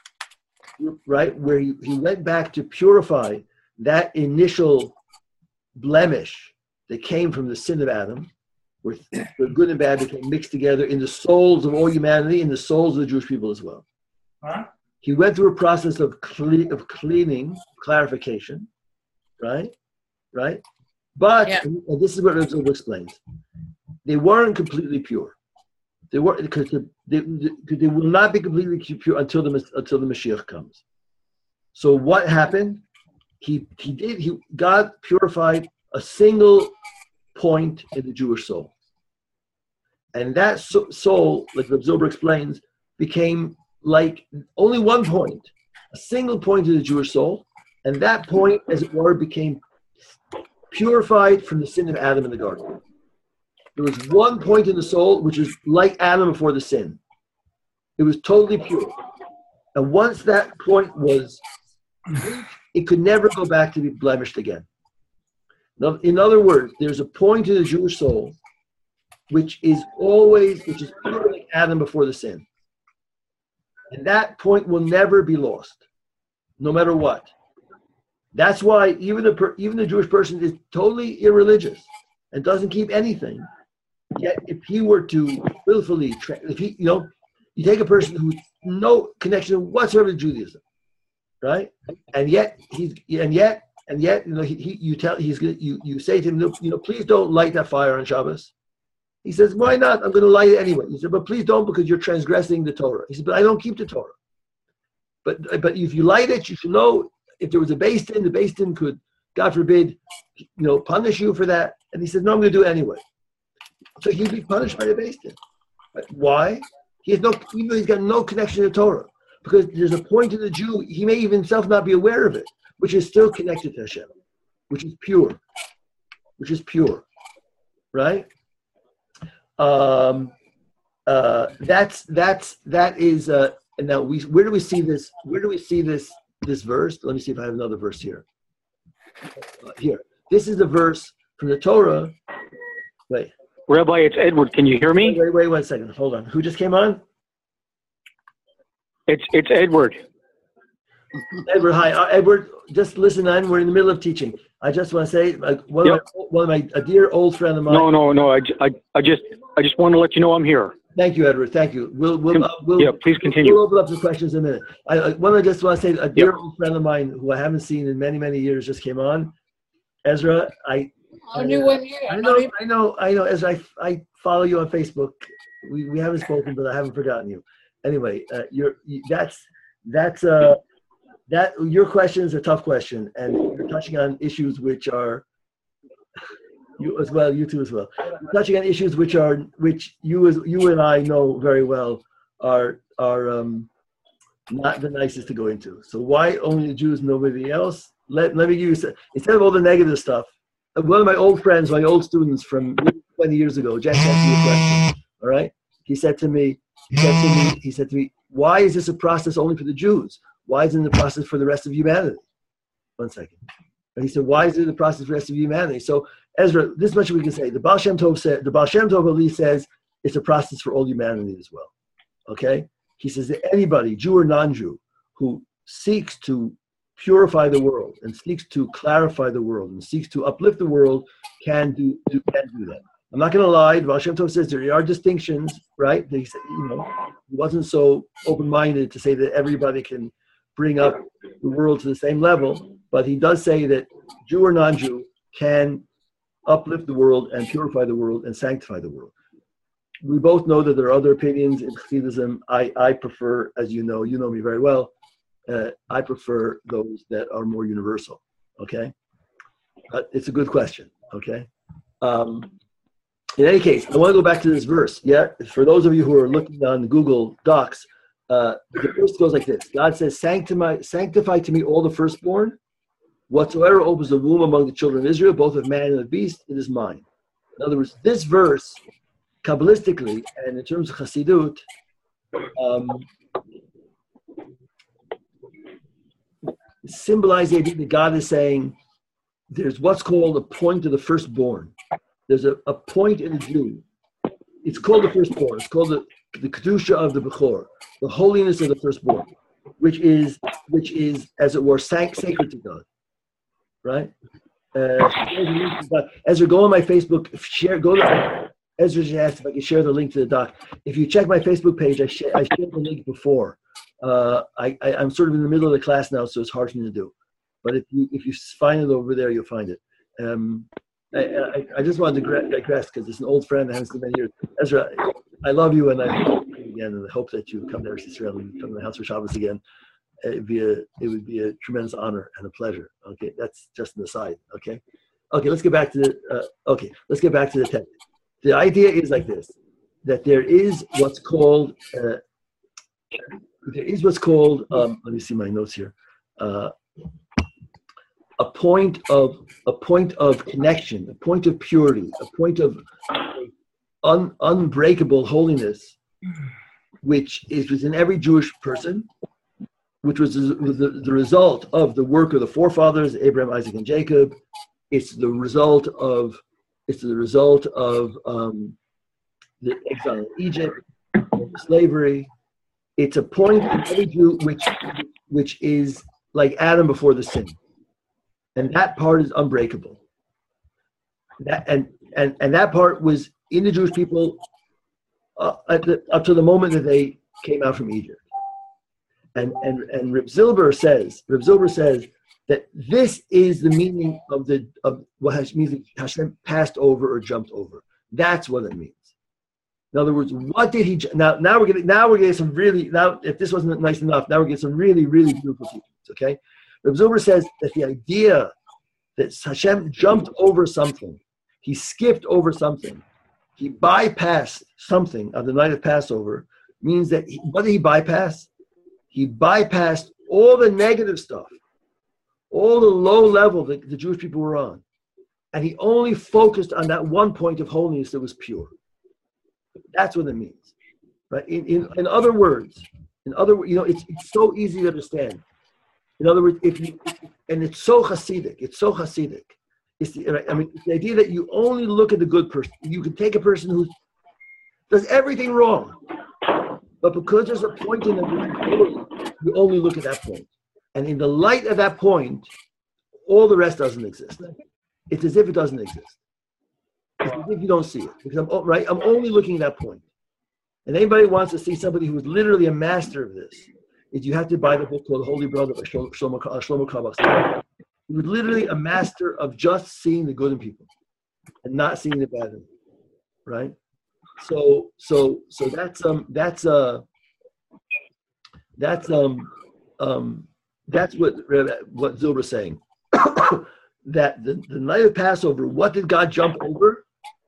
right, where he, he went back to purify that initial blemish that came from the sin of Adam, where the good and bad became mixed together in the souls of all humanity, in the souls of the Jewish people as well. Huh? He went through a process of cle- of cleaning, clarification, right? Right? But, yeah. And this is what Reb Zilber explains, they weren't completely pure. They weren't, because they, they, they will not be completely pure until the until the Mashiach comes. So what happened? He he did. He God purified a single point in the Jewish soul, and that so, soul, like Reb Zilber explains, became like only one point, a single point in the Jewish soul, and that point, as it were, became purified from the sin of Adam in the garden. There was one point in the soul which was like Adam before the sin. It was totally pure, and once that point was, it could never go back to be blemished again. In other words, there's a point in the Jewish soul which is always, which is pure like Adam before the sin. And that point will never be lost, no matter what. That's why even the, even the Jewish person is totally irreligious and doesn't keep anything. Yet if he were to willfully, if he, you know, you take a person who's no connection whatsoever to Judaism, right? And yet he's, and yet, And yet, you know, he, he you tell he's gonna, you you say to him, you know, please don't light that fire on Shabbos. He says, why not? I'm going to light it anyway. He said, but please don't, because you're transgressing the Torah. He said, but I don't keep the Torah. But but if you light it, you should know if there was a Beis Din, the Beis Din could, God forbid, you know, punish you for that. And he said, no, I'm going to do it anyway. So he'd be punished by the Beis Din. But why? He has no, even though he's got no connection to Torah, because there's a point in the Jew, he may even himself not be aware of it, which is still connected to Hashem, which is pure, which is pure, right? Um, uh, that's that's that is. Uh, and now we, where do we see this? Where do we see this this verse? Let me see if I have another verse here. Uh, here, this is the verse from the Torah. Wait, Rabbi, it's Edward. Can you hear me? Wait, wait, wait one second. Hold on. Who just came on? It's it's Edward. Edward, hi. Uh, Edward, just listen on. We're in the middle of teaching. I just want to say, like, one, yep. of my, one of my, a dear old friend of mine. No, no, no. I, I, I just, I just want to let you know I'm here. Thank you, Edward. Thank you. We'll we'll, uh, we'll Yeah, please continue. We'll open up the questions in a minute. I, I one I just want to say, a dear old friend of mine who I haven't seen in many many years just came on. Ezra, I Only one year. I not know, even- I know, I know. Ezra, I I follow you on Facebook. We we haven't spoken, but I haven't forgotten you. Anyway, uh, you're you, that's that's uh that your question is a tough question, and you're touching on issues which are. You as well, you too as well. You're touching on issues which are, which you as you and I know very well are are um, not the nicest to go into. So why only the Jews, nobody else? Let let me give you some, instead of all the negative stuff. One of my old friends, my old students from twenty years ago, Jack asked me a question. All right, he said to me, he said to me, he said to me, why is this a process only for the Jews? Why isn't it a process for the rest of humanity? One second. And he said, why is it a process for the rest of humanity? So Ezra, this much we can say. The Baal Shem Tov said, the Baal Shem Tov at least says it's a process for all humanity as well. Okay? He says that anybody, Jew or non-Jew, who seeks to purify the world and seeks to clarify the world and seeks to uplift the world can do, do can do that. I'm not going to lie. The Baal Shem Tov says there are distinctions, right? He said, you know, he wasn't so open-minded to say that everybody can bring up the world to the same level, but he does say that Jew or non-Jew can uplift the world and purify the world and sanctify the world. We both know that there are other opinions in Hasidism. I, I prefer, as you know, you know me very well, uh, I prefer those that are more universal, okay? But it's a good question, okay? Um, in any case, I want to go back to this verse. Yeah, for those of you who are looking on Google Docs, uh, the verse goes like this. God says, sanctify, sanctify to me all the firstborn. Whatsoever opens the womb among the children of Israel, both of man and of beast, it is mine. In other words, this verse, Kabbalistically, and in terms of Chassidut, um, symbolizes the idea that God is saying there's what's called a point of the firstborn. There's a, a point in the Jew. It's called the firstborn. It's called the, the Kedusha of the Bechor, the holiness of the firstborn, which is, which is as it were, sank, sacred to God. Right? Uh, Ezra, go on my Facebook, share, go to, Ezra just asked if I could share the link to the doc. If you check my Facebook page, I, sh- I shared the link before. Uh, I, I, I'm sort of in the middle of the class now, so it's hard for me to do. But if you if you find it over there, you'll find it. Um, I, I, I just wanted to digress because it's an old friend I haven't seen many years. Ezra, I love you and I love you again, and I hope that you come to Eretz Yisrael and come to the house for Shabbos again. It'd be a, it would be a tremendous honor and a pleasure. Okay, that's just an aside. Okay, okay. Let's get back to the. Uh, okay, let's get back to the text. The idea is like this: that there is what's called. Uh, there is what's called. Um, let me see my notes here. Uh, a point of a point of connection, a point of purity, a point of un, unbreakable holiness, which is within every Jewish person. Which was the, the, the result of the work of the forefathers, Abraham, Isaac, and Jacob. It's the result of it's the result of um, the exile in Egypt, slavery. It's a point in every Jew which which is like Adam before the sin, and that part is unbreakable. That and and and that part was in the Jewish people uh, at the, up to the moment that they came out from Egypt. And and and Reb Zilber says, Reb Zilber says that this is the meaning of the of what has means Hashem passed over or jumped over. That's what it means. In other words, what did he now? Now we're getting now we're getting some really now. If this wasn't nice enough, now we're getting some really really beautiful teachings. Okay, Reb Zilber says that the idea that Hashem jumped over something, he skipped over something, he bypassed something on the night of Passover, means that he, what did he bypass? He bypassed all the negative stuff, all the low level that the Jewish people were on. And he only focused on that one point of holiness that was pure. That's what it means. Right? In, in, in other words, in other you know, it's, it's so easy to understand. In other words, if you and it's so Hasidic, it's so Hasidic. It's the, I mean, it's the idea that you only look at the good person. You can take a person who does everything wrong. But because there's a point in it, you only look at that point. And in the light of that point, all the rest doesn't exist. It's as if it doesn't exist. It's as if you don't see it. Because I'm right, I'm only looking at that point. And anybody who wants to see somebody who is literally a master of this, is you have to buy the book called Holy Brother by Shlomo, Shlomo Kabach. He was literally a master of just seeing the good in people and not seeing the bad in them, right? So, so, so that's um, that's uh, that's um, um, that's what what Zilber's saying. That the, the night of Passover, what did God jump over?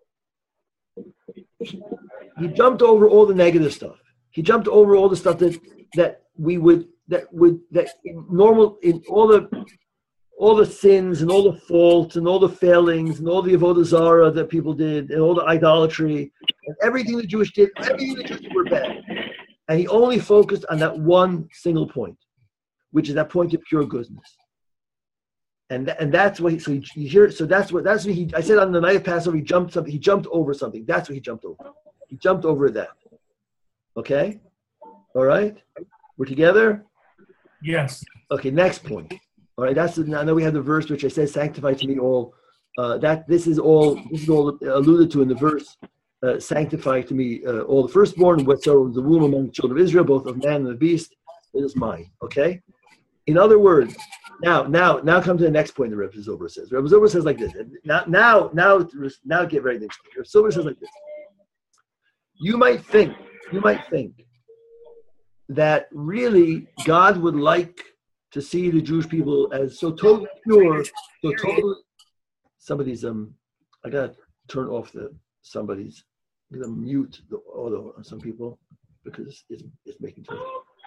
He jumped over all the negative stuff. He jumped over all the stuff that that we would that would that in normal in all the all the sins and all the faults and all the failings and all the avodah zarah that people did and all the idolatry and everything the Jewish did, everything the Jews did were bad. And he only focused on that one single point, which is that point of pure goodness. And th- and that's what he, so he, you hear so that's what that's what he I said on the night of Passover he jumped something he jumped over something. That's what he jumped over. He jumped over that. Okay? All right? We're together? Yes. Okay, next point. All right, that's the, I know we have the verse which I said, sanctify to me all. Uh, that this is all this is all alluded to in the verse. Uh, sanctify to me uh, all the firstborn, whatsoever the womb among the children of Israel, both of man and the beast, it is mine. Okay. In other words, now, now, now come to the next point. The Rebbe Zilber says. Rebbe Zilber says like this. Now, now, now, now, get very interesting. Rebbe Zilber says like this. You might think, you might think that really God would like to see the Jewish people as so totally pure, so totally. Somebody's um, I gotta turn off the somebody's. I'm gonna mute the auto on some people because it's it's making too much.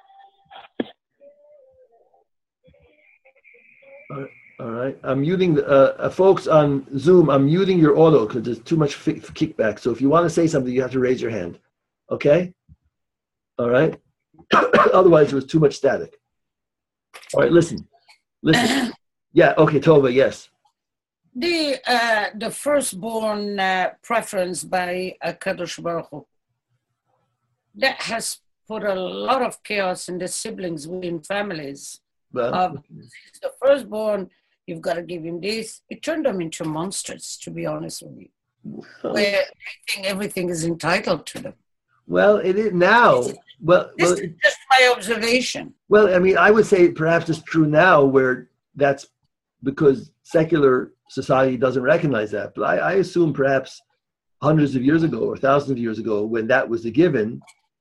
All right, all right. I'm muting the uh, uh, folks on Zoom. I'm muting your auto because there's too much f- kickback. So if you want to say something, you have to raise your hand. Okay. All right. Otherwise, there was too much static. All right. Listen. Listen. Yeah. Okay. Tova. Yes. The uh, the firstborn uh, preference by uh, Kadosh Baruch Hu, that has put a lot of chaos in the siblings within families. Well, Um, the firstborn, you've got to give him this. It turned them into monsters, to be honest with you. Where they think everything is entitled to them. well, it is now. Well, This well, is it- just my observation. well, I mean, I would say perhaps it's true now, where that's because secular society doesn't recognize that. But I, I assume perhaps hundreds of years ago or thousands of years ago, when that was a given,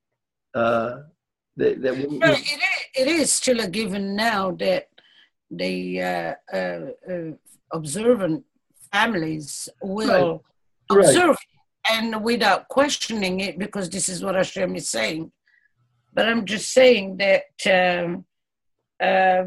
uh, that, that we, No, it, is, it is still a given now that the uh, uh, uh, observant families will Right. observe and without questioning it, because this is what Hashem is saying. But I'm just saying that um, uh,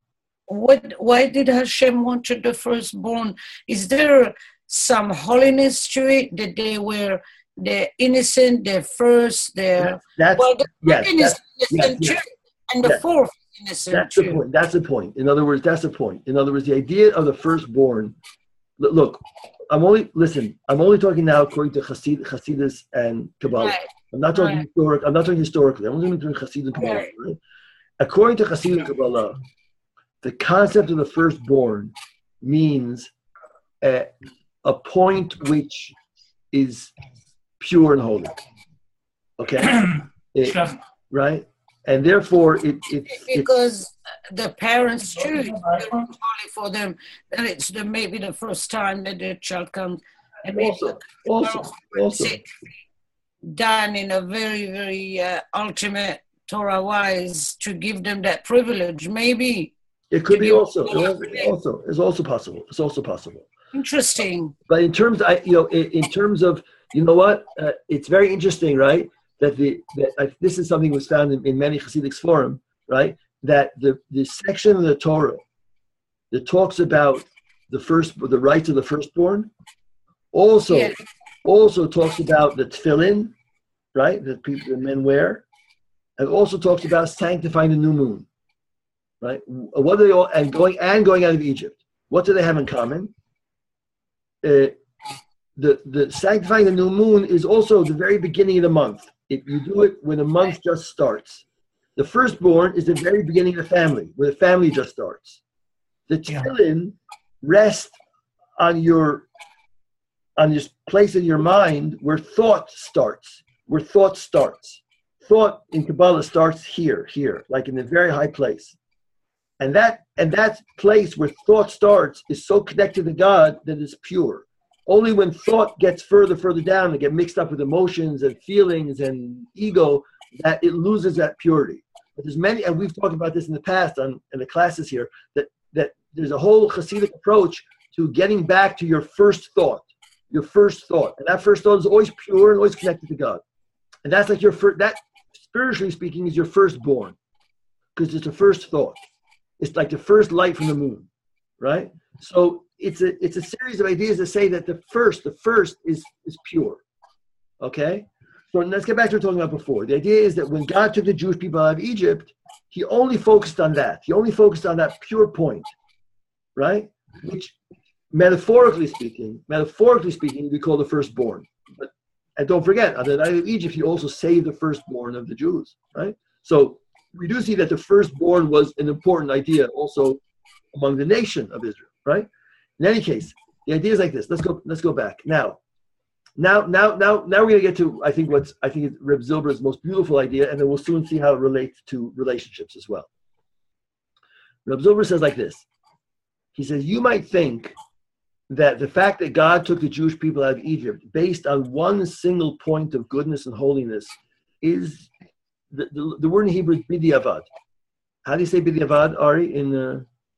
what? Why did Hashem want the firstborn? Is there some holiness to it that they were the innocent, the first, the that's well, the yes, second is that's, innocent yes, too, and the yes. fourth is innocent that's the too. point. That's the point. In other words, that's the point. In other words, the idea of the firstborn. l- Look, I'm only listen. I'm only talking now according to Hasid, Hasidus and Kabbalah. Right. I'm not talking Right. historic. I'm not talking historically. I'm only talking Hasid and Kabbalah. Right. Right? According to Hasid and Kabbalah, the concept of the firstborn means a, a point which is pure and holy. Okay, It- Shach- right, and therefore it it, it Because the parents choose only for them, and it's the, maybe the first time that their child comes, and maybe also also also it's done in a very, very uh, ultimate Torah wise to give them that privilege. Maybe it could be Maybe also also- also it's also possible. It's also possible. interesting. But in terms, I you know, in, in terms of you know what, uh, it's very interesting, right? That the that uh, this is something was found in, in many Hasidic forum, right? That the the section of the Torah that talks about the first the rights of the firstborn also Yeah. also talks about the tefillin, right? That people that men wear, and also talks about sanctifying the new moon, right? What do they all and going and going out of Egypt? What do they have in common? Uh, the the sanctifying the new moon is also the very beginning of the month. If you do it when the month just starts, the firstborn is the very beginning of the family, where the family just starts. The Yeah. tefillin rest on your on this place in your mind where thought starts, where thought starts. Thought in Kabbalah starts here, here, like in a very high place. And that and that place where thought starts is so connected to God that it's pure. Only when thought gets further, further down and get mixed up with emotions and feelings and ego, that it loses that purity. But there's many, and we've talked about this in the past on in the classes here, that, that there's a whole Hasidic approach to getting back to your first thought, your first thought. And that first thought is always pure and always connected to God. And that's like your first, that spiritually speaking is your firstborn, because it's the first thought. It's like the first light from the moon, right? So it's a it's a series of ideas that say that the first, the first is, is pure, okay? So let's get back to what we were talking about before. The idea is that when God took the Jewish people out of Egypt, he only focused on that. He only focused on that pure point, right? Which, metaphorically speaking, metaphorically speaking, we call the firstborn. But, and don't forget, on the night of Egypt, he also saved the firstborn of the Jews, right? So we do see that the firstborn was an important idea also among the nation of Israel, right? In any case, the idea is like this. Let's go. Let's go back now. Now, now, now, now we're going to get to I think what's I think Reb Zilber's most beautiful idea, and then we'll soon see how it relates to relationships as well. Reb Zilber says like this. He says, you might think that the fact that God took the Jewish people out of Egypt based on one single point of goodness and holiness is the, the, the word in Hebrew is bidiavad. How do you say bidiavad, Ari, in uh,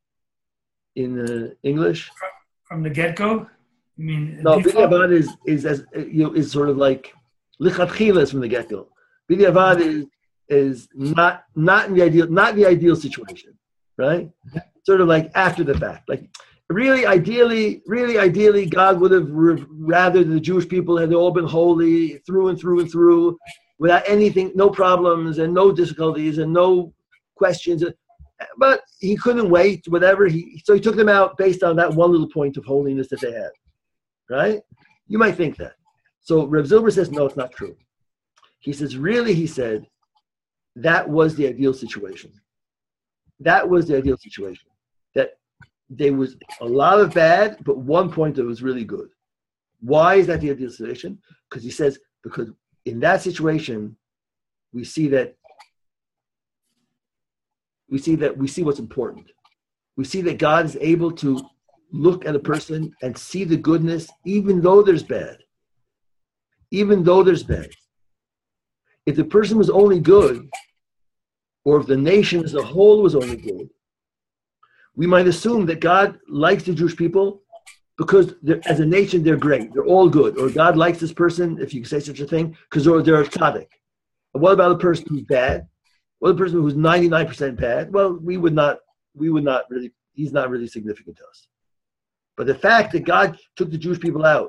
in uh, English? From, from the get-go? You mean no, default? bidiavad is is as you know is sort of like lichatchila from the get-go. Bidiavad is is not not in the ideal not the ideal situation, right? Sort of like after the fact, like. Really, ideally, really, ideally, God would have rather the Jewish people had all been holy through and through and through, without anything, no problems and no difficulties and no questions. But he couldn't wait, whatever. He so he took them out based on that one little point of holiness that they had, right? You might think that. So Reb Zilber says, no, it's not true. He says, really, he said, that was the ideal situation. That was the ideal situation. That there was a lot of bad, but one point that was really good. Why is that the ideal situation? Because he says, because in that situation, we see that we see that we see what's important. We see that God is able to look at a person and see the goodness, even though there's bad. Even though there's bad. If the person was only good, or if the nation as a whole was only good, we might assume that God likes the Jewish people because as a nation, they're great. They're all good. Or God likes this person, if you can say such a thing, because they're, they're a tzaddik. And what about a person who's bad? What about a person who's ninety-nine percent bad? Well, we would not, we would not really, he's not really significant to us. But the fact that God took the Jewish people out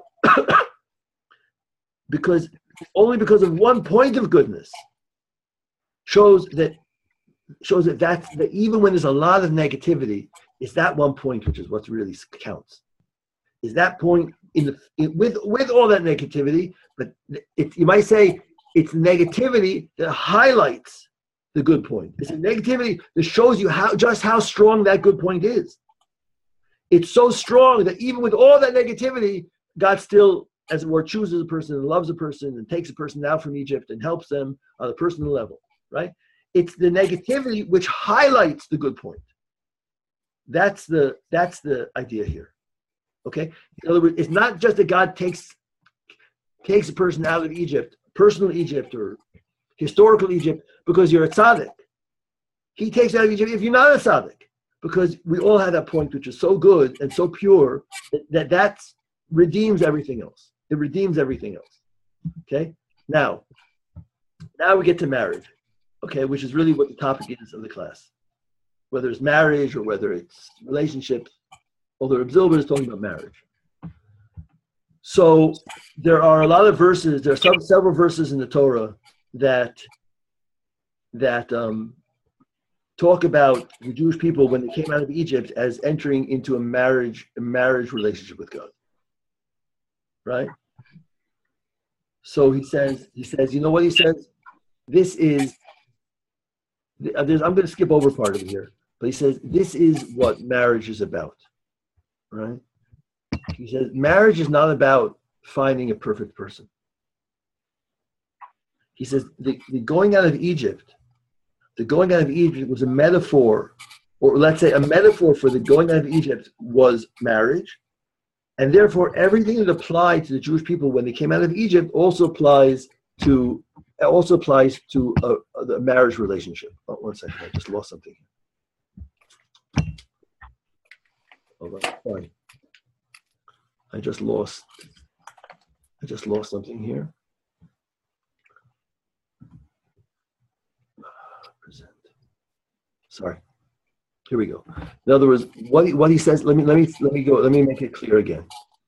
because only because of one point of goodness shows that shows that that's that even when there's a lot of negativity, it's that one point which is what really counts. Is that point in the in, with with all that negativity, but it, you might say it's negativity that highlights the good point. It's a negativity that shows you how just how strong that good point is. It's so strong that even with all that negativity, God still, as it were, chooses a person and loves a person and takes a person out from Egypt and helps them on a personal level, right? It's the negativity which highlights the good point. That's the that's the idea here. Okay? In other words, it's not just that God takes takes a person out of Egypt, personal Egypt or historical Egypt, because you're a tzaddik. He takes you out of Egypt if you're not a tzaddik, because we all have that point which is so good and so pure that that that's, redeems everything else. It redeems everything else. Okay? Now, now we get to marriage. Okay, which is really what the topic is of the class. Whether it's marriage or whether it's relationships, although Reb Zilber is talking about marriage. So there are a lot of verses, there are some, several verses in the Torah that that um, talk about the Jewish people when they came out of Egypt as entering into a marriage, a marriage relationship with God. Right? So he says, he says, you know what he says? This is I'm going to skip over part of it here, but he says, this is what marriage is about, right? He says, marriage is not about finding a perfect person. He says the, the going out of Egypt, the going out of Egypt was a metaphor, or let's say a metaphor for the going out of Egypt was marriage. And therefore, everything that applied to the Jewish people when they came out of Egypt also applies to also applies to a, a marriage relationship. Oh, one second, I just lost something. Hold on, sorry. I just lost. I just lost something here. Present. Sorry. Here we go. In other words, what he, what he says. Let me let me let me go. Let me make it clear again.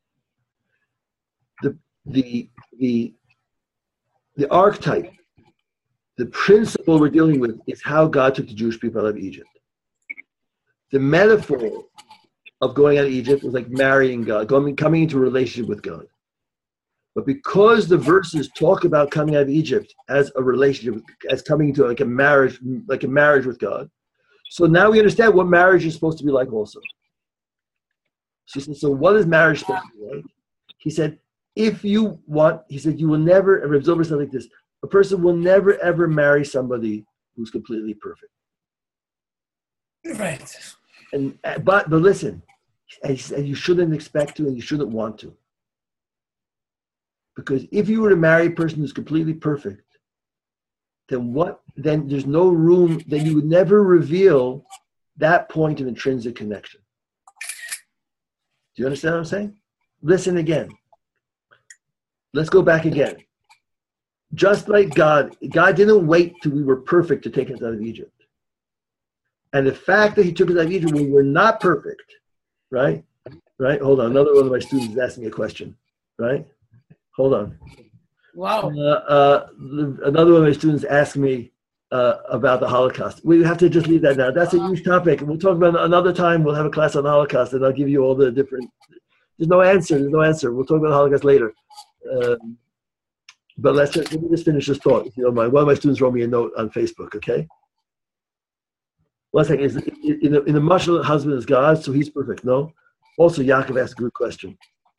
The the the the archetype, the principle we're dealing with is how God took the Jewish people out of Egypt. The metaphor of going out of Egypt was like marrying God, going, coming into a relationship with God. But because the verses talk about coming out of Egypt as a relationship, as coming into like a marriage, like a marriage with God, so now we understand what marriage is supposed to be like also. So he said, so what is marriage supposed to be like? He said, if you want, he said, you will never, and Reb Zilber said like this, a person will never ever marry somebody who's completely perfect. Right. And but but listen, and you shouldn't expect to, and you shouldn't want to. Because if you were to marry a person who's completely perfect, then what? Then there's no room. Then you would never reveal that point of intrinsic connection. Do you understand what I'm saying? Listen again. Let's go back again. Just like God, God didn't wait till we were perfect to take us out of Egypt. And the fact that he took us out of Egypt when we were not perfect, right? Right? Hold on. Another one of my students is asking me a question, right? Hold on. Wow. Uh, uh, another one of my students asked me uh, about the Holocaust. We have to just leave that now. That's a huge topic. We'll talk about it another time. We'll have a class on the Holocaust, and I'll give you all the different. There's no answer. There's no answer. We'll talk about the Holocaust later. Um, but let's just, let me just finish this thought, if you don't mind. One of my students wrote me a note on Facebook, okay? One second. Is, in the, in the Mashal, husband is God, so he's perfect. No? Also, Yaakov asked a good question.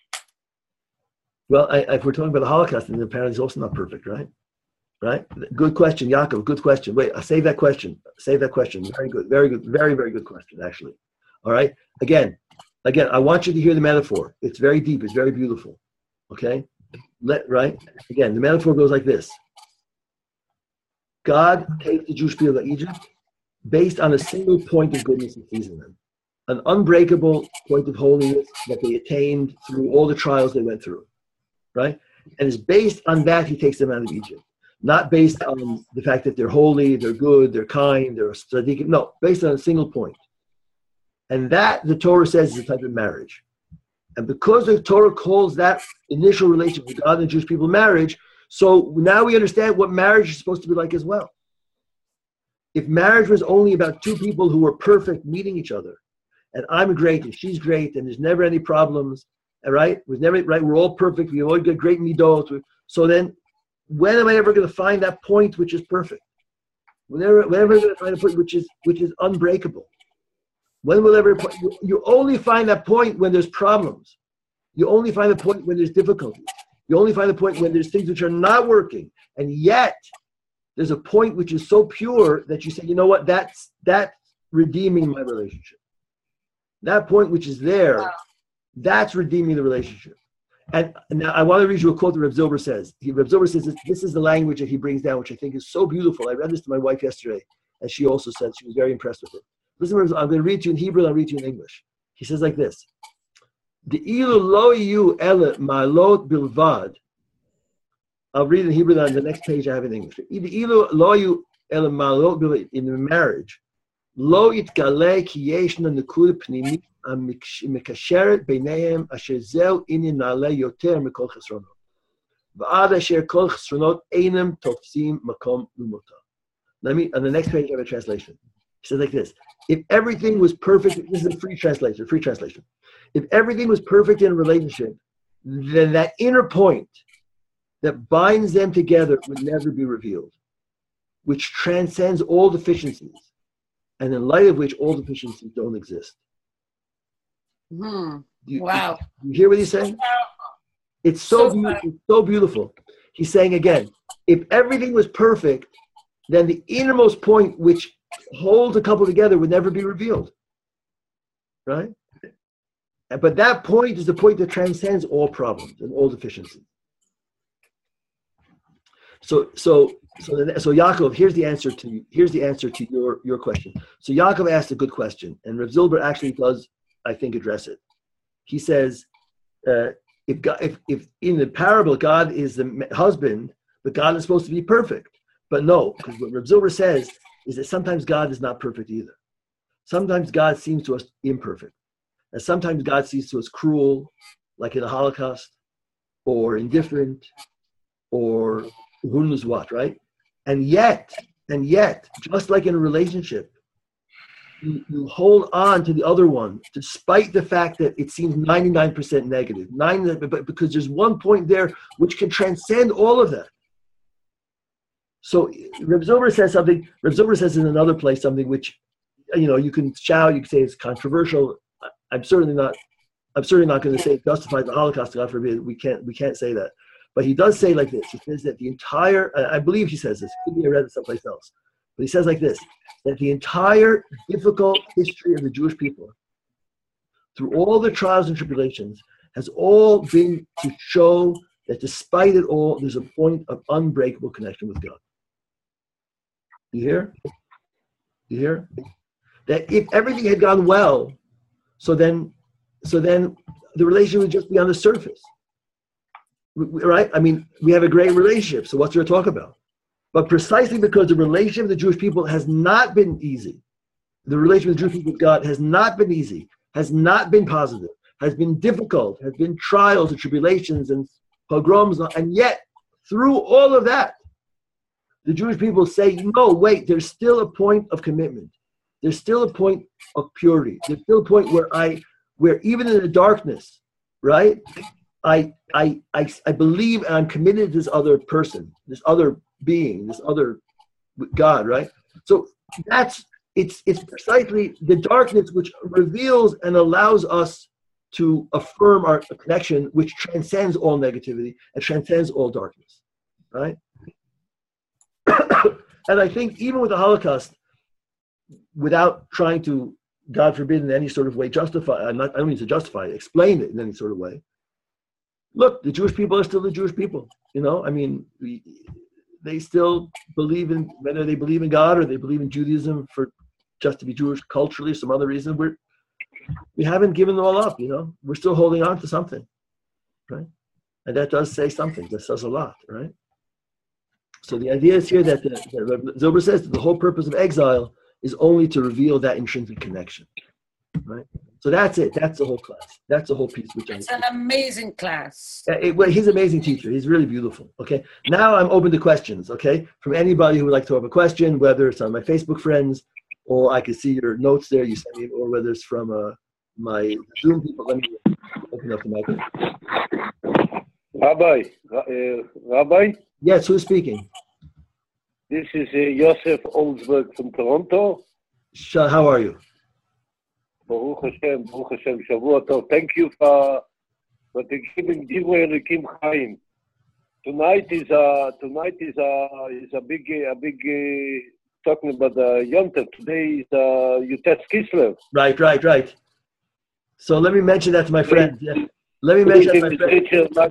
Well, I, if we're talking about the Holocaust, then apparently he's also not perfect, right? Right? Good question, Yaakov. Good question. Wait, I'll save that question. Save that question. Very good. Very good. Very, very good question, actually. All right? Again, again, I want you to hear the metaphor. It's very deep. It's very beautiful. Okay? Let right? Again, the metaphor goes like this. God takes the Jewish people of Egypt based on a single point of goodness he sees in them. An unbreakable point of holiness that they attained through all the trials they went through. Right? And it's based on that he takes them out of Egypt. Not based on the fact that they're holy, they're good, they're kind, they're tzaddik. No, based on a single point. And that, the Torah says, is a type of marriage. And because the Torah calls that initial relationship with God and the Jewish people marriage, so now we understand what marriage is supposed to be like as well. If marriage was only about two people who were perfect meeting each other, and I'm great and she's great and there's never any problems, all right? We're never right. We're all perfect. We all get great midot. So then, when am I ever going to find that point which is perfect? Whenever, whenever I'm going to find a point which is which is unbreakable. When will ever you, you only find that point when there's problems. You only find the point when there's difficulties. You only find the point when there's things which are not working. And yet, there's a point which is so pure that you say, you know what? That's that's redeeming my relationship. That point which is there. Wow. That's redeeming the relationship. And now I want to read you a quote that Reb Zilber says. He, Reb Zilber says, this, this is the language that he brings down, which I think is so beautiful. I read this to my wife yesterday, and she also said she was very impressed with it. Listen, I'm going to read to you in Hebrew, and I'll read to you in English. He says like this. De'ilu lo yu ele ma'alot bilvad. I'll read in Hebrew, on the next page I have in English. De'ilu lo yu ele ma'alot bilvad. In the marriage, lo itgale ki yeshna nekud pnimit המקשרת ביניהם אשר זהו עניין נעלה יותר מכל חסרונות. ועד אשר כל חסרונות אינם תופסים מקום למותם. Let me, on the next page I have a translation. He says like this. If everything was perfect, this is a free translation, free translation. If everything was perfect in a relationship, then that inner point that binds them together would never be revealed, which transcends all deficiencies, and in light of which all deficiencies don't exist. Hmm. You, wow. You, you hear what he's saying? It's so, so beautiful, it's so beautiful. He's saying again, if everything was perfect, then the innermost point which holds a couple together would never be revealed, right? But that point is the point that transcends all problems and all deficiencies. So, so, so, the, so Yaakov, here's the answer to here's the answer to your your question. So Yaakov asked a good question, and Rav Zilber actually does, I think, address it. He says, uh, if God, if if in the parable God is the husband, but God is supposed to be perfect, but no, because what Rav Zilber says is that sometimes God is not perfect either. Sometimes God seems to us imperfect. And sometimes God seems to us cruel, like in the Holocaust, or indifferent, or who knows what, right? And yet, and yet, just like in a relationship, you, you hold on to the other one, despite the fact that it seems ninety-nine percent negative, ninety, but because there's one point there which can transcend all of that. So Reb Zilber says something, Reb Zilber says in another place something which, you know, you can shout, you can say it's controversial. I'm certainly not. I'm certainly not going to say it justifies the Holocaust. God forbid. We can't. We can't say that. But he does say like this. He says that the entire. I believe he says this. Could be I read it someplace else. But he says like this: that the entire difficult history of the Jewish people, through all the trials and tribulations, has all been to show that despite it all, there's a point of unbreakable connection with God. You hear? You hear? That if everything had gone well, so then, so then the relationship would just be on the surface, right? I mean, we have a great relationship, so what's there to talk about? But precisely because the relationship of the Jewish people has not been easy, the relationship of the Jewish people with God has not been easy, has not been positive, has been difficult, has been trials and tribulations and pogroms, and yet through all of that, the Jewish people say, no, wait, there's still a point of commitment. There's still a point of purity. There's still a point where I, where even in the darkness, right, I, I, I, I believe and I'm committed to this other person, this other being, this other God, right? So that's, it's, it's precisely the darkness which reveals and allows us to affirm our connection, which transcends all negativity and transcends all darkness, right? And I think even with the Holocaust, without trying to, God forbid, in any sort of way justify, I'm not, I don't mean to justify it, explain it in any sort of way. Look, the Jewish people are still the Jewish people. You know, I mean, we, they still believe in, whether they believe in God or they believe in Judaism for just to be Jewish culturally, some other reason, we're, we haven't given them all up, you know. We're still holding on to something, right? And that does say something. That says a lot, right? So the idea is here that, the, that Zilber says that the whole purpose of exile is only to reveal that intrinsic connection, right? So that's it. That's the whole class. That's the whole piece. Which it's I, an amazing class. It, well, he's an amazing teacher. He's really beautiful. Okay. Now I'm open to questions. Okay, from anybody who would like to have a question, whether it's on my Facebook friends, or I can see your notes there you sent me, or whether it's from uh, my Zoom people. Let me open up the microphone. Rabbi, uh, Rabbi. Yes, who's speaking? This is uh, Joseph Oldsberg from Toronto. Shah, how are you? Baruch Hashem, Baruch Hashem, Shavua Tov. Thank you for for giving Divrei Elikim Chaim. Tonight is a tonight is a is a big a big uh, talking about the Yom Tov. Today is uh, Yutet Kislev. Right, right, right. So let me mention that to my friends. Yeah. Let me mention that to my friends.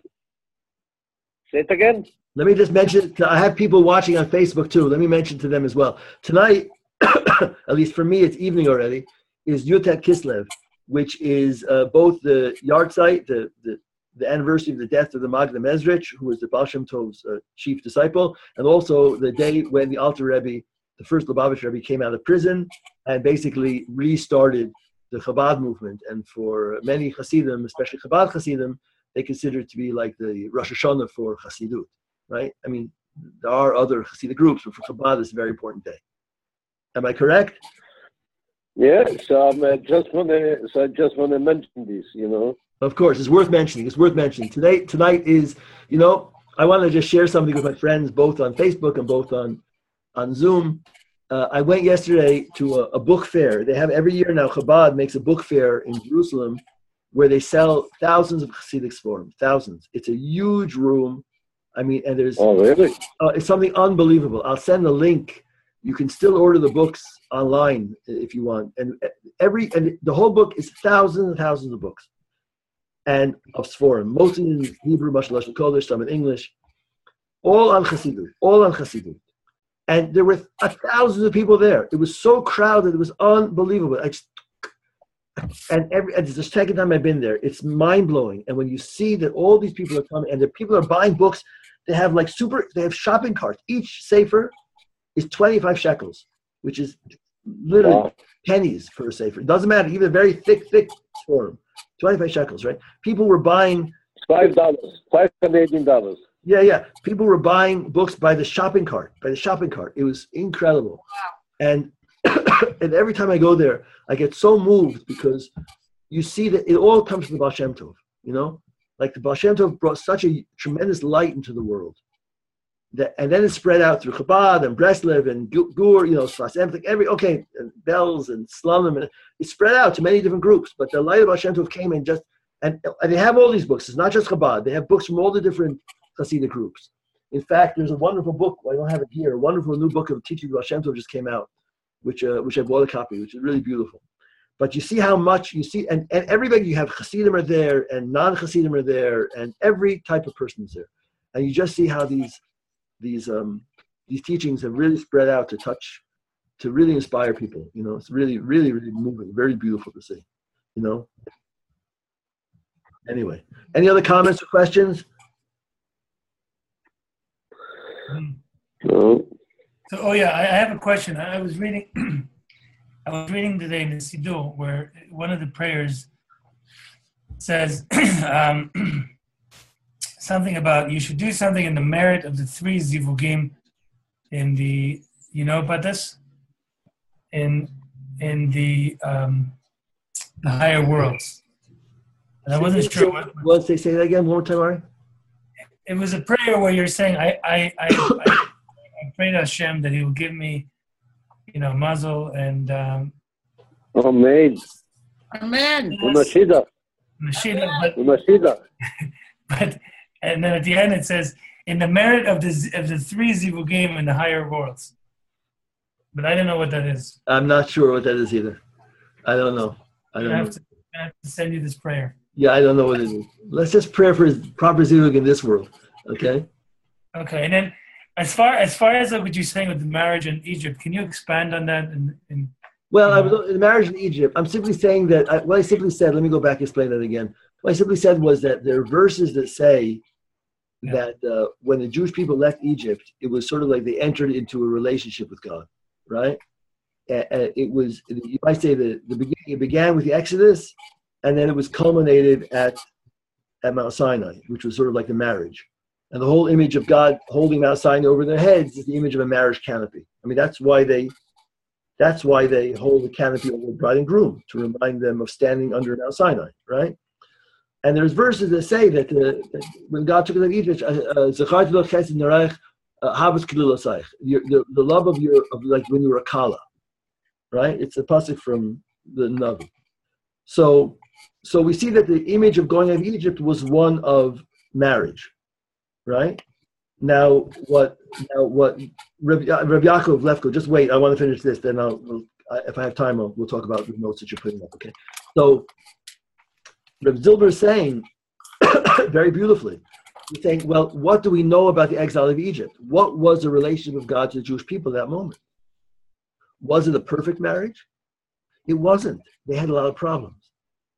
Say it again. Let me just mention, to, I have people watching on Facebook too. Let me mention to them as well. Tonight, at least for me, it's evening already, is Yutet Kislev, which is uh, both the yahrzeit, the, the the anniversary of the death of the Magda Mezrich, who was the Baal Shem Tov's uh, chief disciple, and also the day when the Alter Rebbe, the first Lubavitch Rebbe, came out of prison and basically restarted the Chabad movement. And for many Hasidim, especially Chabad Hasidim, they consider it to be like the Rosh Hashanah for Hasidut. Right? I mean, there are other Hasidic groups, but for Chabad, it's a very important day. Am I correct? Yeah, so um, I just want to, so I just want to mention this, you know. Of course, it's worth mentioning. It's worth mentioning. Today, tonight is, you know, I want to just share something with my friends, both on Facebook and both on, on Zoom. Uh, I went yesterday to a, a book fair. They have every year now. Chabad makes a book fair in Jerusalem where they sell thousands of Hasidic forms, thousands. It's a huge room. I mean, and there's Oh, really? uh, it's something unbelievable. I'll send a link. You can still order the books online if you want. And every and the whole book is thousands and thousands of books, and of Sforim, mostly in Hebrew, much less Kodesh, some in English, all on Chassidut, all on Chassidut. And there were a thousands of people there. It was so crowded. It was unbelievable. I just, and every and it's the second time I've been there. It's mind blowing. And when you see that all these people are coming and the people are buying books, they have like super. They have shopping carts. Each sefer is twenty-five shekels, which is literally Wow. pennies for a sefer. It doesn't matter. Even a very thick, thick form, twenty-five shekels, right? People were buying. Five dollars, five hundred eighteen dollars. Yeah, yeah. People were buying books by the shopping cart, by the shopping cart. It was incredible. And and every time I go there, I get so moved because you see that it all comes from the Baal Shem Tov, you know? Like the Baal Shem Tov brought such a tremendous light into the world. That, and then it spread out through Chabad and Breslev and Gur, you know, Sfas Emes, every, okay, and Bells and Slumim, and it spread out to many different groups. But the light of Baal Shem Tov came in just, and, and they have all these books. It's not just Chabad. They have books from all the different Hasidic groups. In fact, there's a wonderful book, well, I don't have it here, a wonderful new book of teaching Baal Shem Tov just came out, which uh, which I bought a copy, which is really beautiful. But you see how much, you see, and, and everybody, you have Hasidim are there, and non-Hasidim are there, and every type of person is there. And you just see how these these um, these teachings have really spread out to touch, to really inspire people. You know, it's really, really, really moving, very beautiful to see, you know. Anyway, any other comments or questions? No. So, oh yeah, I, I have a question. I, I was reading, I was reading today in the Siddur where one of the prayers says um, something about you should do something in the merit of the three zivugim in the, you know about this? In in the um, the higher worlds. And I wasn't sure what. Let's say say that again one more time, Ari. It was a prayer where you're saying, I I I, I, I pray to Hashem that He will give me, you know, mazel and um, Oh, made. Amen. Umashida. Mashiach, but, Umashida. but and then at the end it says, in the merit of the of the three zivugim in the higher worlds. But I don't know what that is. I'm not sure what that is either. I don't know. I don't I know. have to, I have to send you this prayer. Yeah, I don't know what it is. Let's just pray for his proper zivug in this world, okay? Okay, and then as far as far as what you're saying with the marriage in Egypt, can you expand on that? In, in, Well, I was in the marriage in Egypt. I'm simply saying that, I, what I simply said, let me go back and explain that again. What I simply said was that there are verses that say Yeah. that uh, when the Jewish people left Egypt, it was sort of like they entered into a relationship with God, right? And, and it was, you might say that the beginning, it began with the Exodus, and then it was culminated at, at Mount Sinai, which was sort of like the marriage. And the whole image of God holding Mount Sinai over their heads is the image of a marriage canopy. I mean, that's why they That's why they hold the canopy over bride and groom, to remind them of standing under Mount Sinai, right? And there's verses that say that, uh, that when God took them to Egypt, Zachar lo chesed narech, havas kedul asayich, the the love of your of like when you were a kala, right? It's a pasuk from the Navi. So, so we see that the image of going out of Egypt was one of marriage, right? Now, what? Now, what? Rabbi Yaakov Lefko. Just wait. I want to finish this. Then I'll. We'll, if I have time, I'll, we'll talk about the notes that you're putting up. Okay. So, Rabbi Zilber is saying very beautifully. He's saying, well, what do we know about the exile of Egypt? What was the relationship of God to the Jewish people at that moment? Was it a perfect marriage? It wasn't. They had a lot of problems.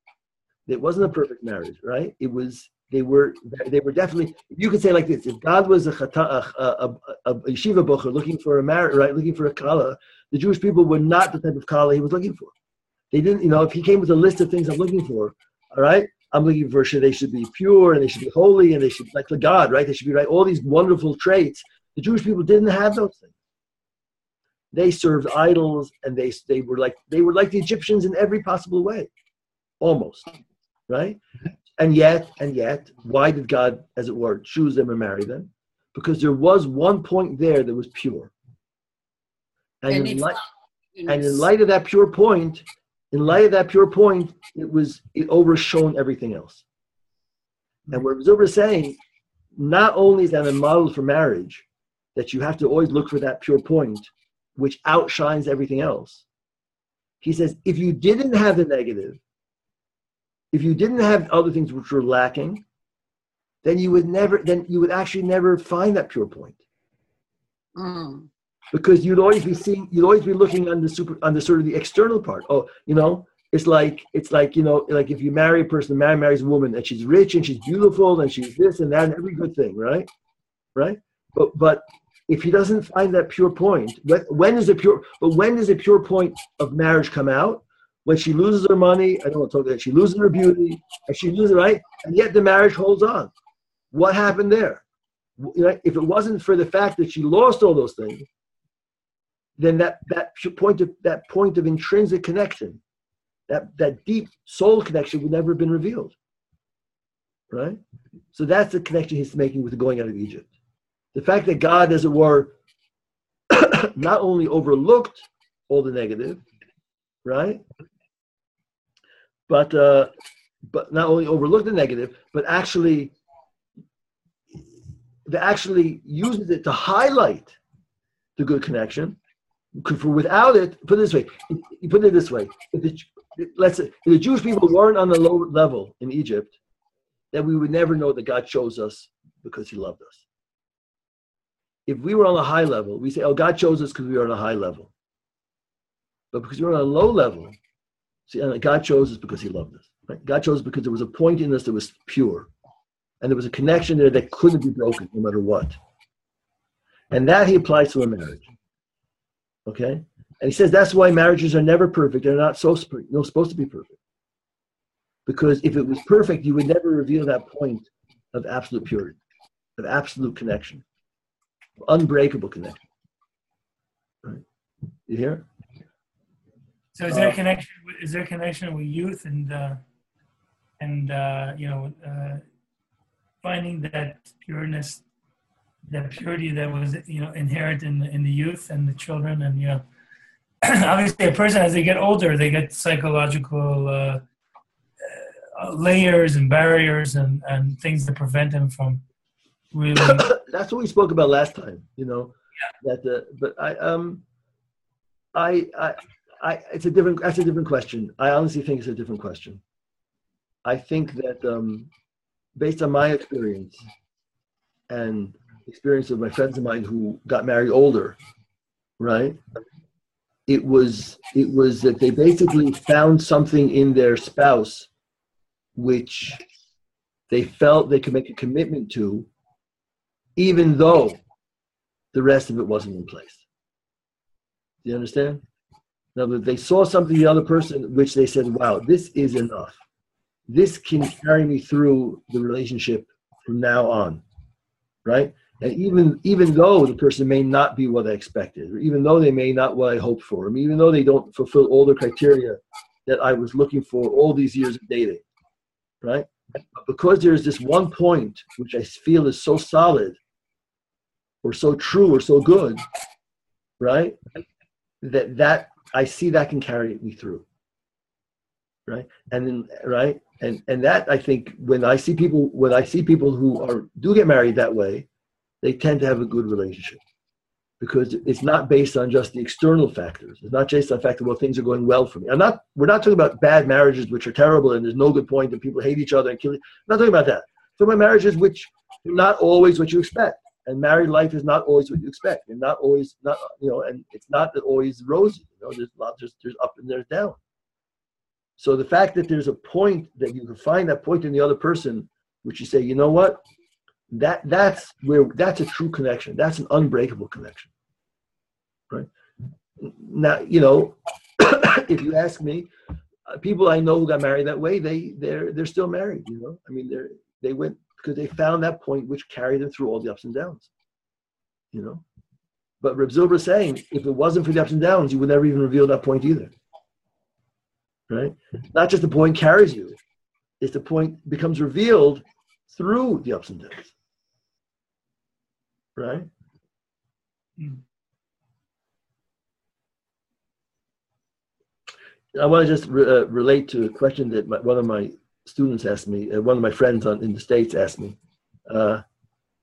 It wasn't a perfect marriage, right? It was. They were they were definitely, you could say like this, if God was a, chata, a, a, a, a yeshiva bocher looking for a marriage, right, looking for a kala, the Jewish people were not the type of kala he was looking for. They didn't, you know, if he came with a list of things I'm looking for, all right, I'm looking for, sure, they should be pure and they should be holy and they should, like the God, right, they should be, right, all these wonderful traits. The Jewish people didn't have those things. They served idols and they they were like, they were like the Egyptians in every possible way, almost, right? And yet, and yet, why did God, as it were, choose them and marry them? Because there was one point there that was pure. And, And in, it's light, not- and in light of that pure point, in light of that pure point, it was it overshone everything else. And what Zilber is saying, not only is that a model for marriage, that you have to always look for that pure point, which outshines everything else. He says, if you didn't have the negative, if you didn't have other things which were lacking, then you would never, then you would actually never find that pure point. Mm. Because you'd always be seeing, you'd always be looking on the super, on the sort of the external part. Oh, you know, it's like, it's like, you know, like if you marry a person, a man marries a woman and she's rich and she's beautiful and she's this and that and every good thing, right? Right? But, but if he doesn't find that pure point, when, when is the pure, but when does the pure point of marriage come out? When she loses her money, I don't want to talk about that, she loses her beauty, and she loses, right? And yet the marriage holds on. What happened there? You know, if it wasn't for the fact that she lost all those things, then that, that point of that point of intrinsic connection, that, that deep soul connection would never have been revealed. Right? So that's the connection he's making with going out of Egypt. The fact that God, as it were, not only overlooked all the negative, right? But uh, but not only overlooked the negative, but actually, that actually uses it to highlight the good connection. For without it, put it this way, you put it this way: if the, let's say if the Jewish people weren't on the low level in Egypt, then we would never know that God chose us because He loved us. If we were on a high level, we say, "Oh, God chose us because we were on a high level." But because we were on a low level, see, God chose us because He loved us. Right? God chose us because there was a point in us that was pure, and there was a connection there that couldn't be broken, no matter what. And that He applies to a marriage. Okay, and He says that's why marriages are never perfect. They're not so no supposed to be perfect. Because if it was perfect, you would never reveal that point of absolute purity, of absolute connection, unbreakable connection. Right? You hear? So is there a connection? Is there a connection with youth and uh, and uh, you know uh, finding that pureness, that purity that was you know inherent in the, in the youth and the children, and you know obviously a person as they get older they get psychological uh, uh, layers and barriers and, and things that prevent them from really. That's what we spoke about last time. You know yeah. that the but I um I I. I, it's a different. That's a different question. I honestly think it's a different question. I think that um, based on my experience and experience of my friends of mine who got married older, right? It was it was that they basically found something in their spouse which they felt they could make a commitment to, even though the rest of it wasn't in place. Do you understand? In other words, they saw something in the other person which they said, wow, this is enough. This can carry me through the relationship from now on, right? And even even though the person may not be what I expected, or even though they may not what I hoped for, or even though they don't fulfill all the criteria that I was looking for all these years of dating, right? But because there's this one point which I feel is so solid, or so true, or so good, right? That that I see that can carry me through, right? And then, right, and and that I think when I see people when I see people who are do get married that way, they tend to have a good relationship because it's not based on just the external factors. It's not just on the fact that well things are going well for me. I'm not. We're not talking about bad marriages which are terrible and there's no good point and people hate each other and kill. I'm not talking about that. I'm talking about marriages which are not always what you expect. And married life is not always what you expect, and not always, not you know, and it's not always rosy. You know, there's lots, there's, there's up and there's down. So the fact that there's a point that you can find that point in the other person, which you say, you know what, that that's where that's a true connection. That's an unbreakable connection, right? Now, you know, if you ask me, uh, people I know who got married that way, they they're they're still married. You know, I mean, they're they went. Because they found that point which carried them through all the ups and downs, you know. But Reb Zilber is saying, if it wasn't for the ups and downs, you would never even reveal that point either, right? Not just the point carries you, it's the point becomes revealed through the ups and downs, right? Mm. I want to just re- uh, relate to a question that my, one of my students asked me, uh, one of my friends on, in the States asked me, uh,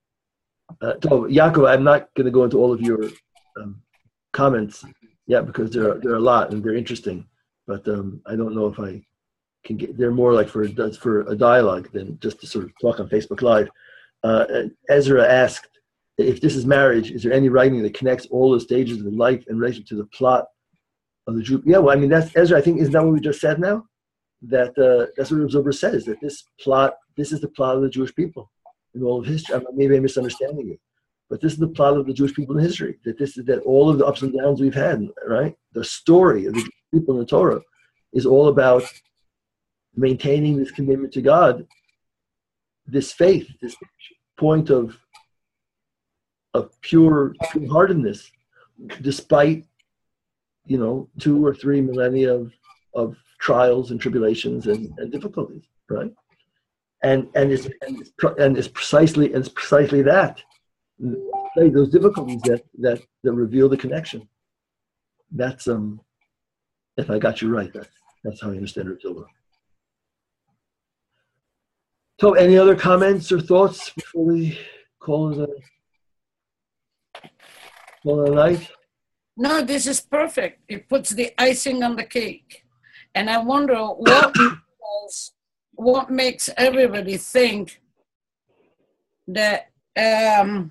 Uh, so, Yaakov, I'm not going to go into all of your um, comments yet because there are, there are a lot and they're interesting. But um, I don't know if I can get. They're more like for for a dialogue than just to sort of talk on Facebook Live. Uh, Ezra asked, if this is marriage, is there any writing that connects all the stages of life in relation to the plot of the Jew? Yeah, well, I mean, that's Ezra. I think isn't that what we just said now? That uh, that's what Zober says. That this plot, this is the plot of the Jewish people in all of history. I mean, maybe I'm misunderstanding it, but this is the plot of the Jewish people in history. That this is that all of the ups and downs we've had, right? The story of the Jewish people in the Torah is all about maintaining this commitment to God, this faith, this point of of pure pure-heartedness, despite you know two or three millennia of, of trials and tribulations and, and difficulties, right? And and it's and it's, and it's precisely and it's precisely that those difficulties that that that reveal the connection. That's um, if I got you right, that's that's how I understand it, Silva. So, any other comments or thoughts before we call it a, call it a night? No, this is perfect. It puts the icing on the cake. And I wonder what, what makes everybody think that um,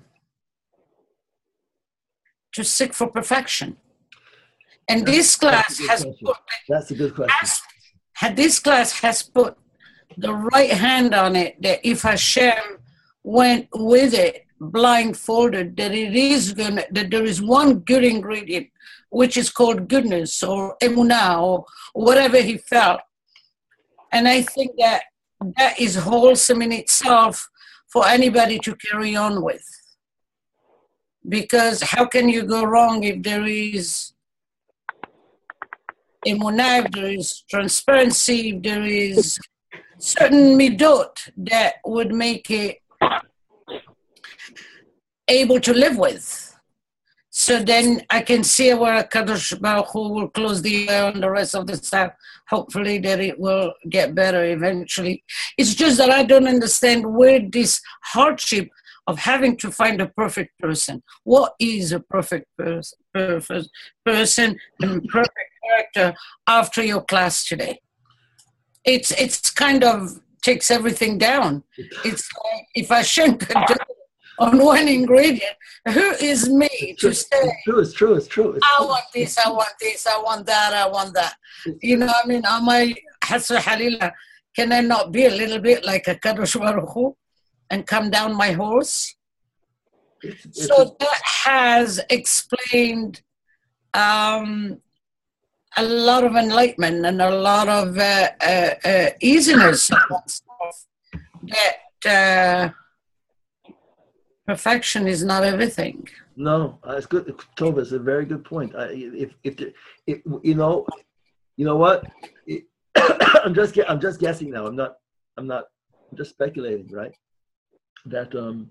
to seek for perfection. And this class has put, that's a good question. Has, this class has put the right hand on it, that if Hashem went with it blindfolded, that it is gonna, that there is one good ingredient, which is called goodness or emunah or whatever he felt. And I think that that is wholesome in itself for anybody to carry on with. Because how can you go wrong if there is emunah, if there is transparency, if there is certain midot that would make it able to live with. So then I can see where Kadosh Baruch Hu will close the eye on the rest of the stuff. Hopefully that it will get better eventually. It's just that I don't understand where this hardship of having to find a perfect person. What is a perfect pers- perfect person and perfect character after your class today? It's it's kind of takes everything down. It's like if Hashem could do it on one ingredient, who is me to say? It's true. It's true. It's true. It's I true. want this. I want this. I want that. I want that. You know, I mean, am I Hasra Halila? Can I not be a little bit like a Kadosh Baruch Hu and come down my horse? It's, it's So that has explained um, a lot of enlightenment and a lot of uh, uh, uh, easiness and stuff that uh, perfection is not everything. No, uh, it's good. Tova, it's a very good point. I, if if the, if you know, you know what? It, I'm just I'm just guessing now. I'm not. I'm not. I'm just speculating, right? That um,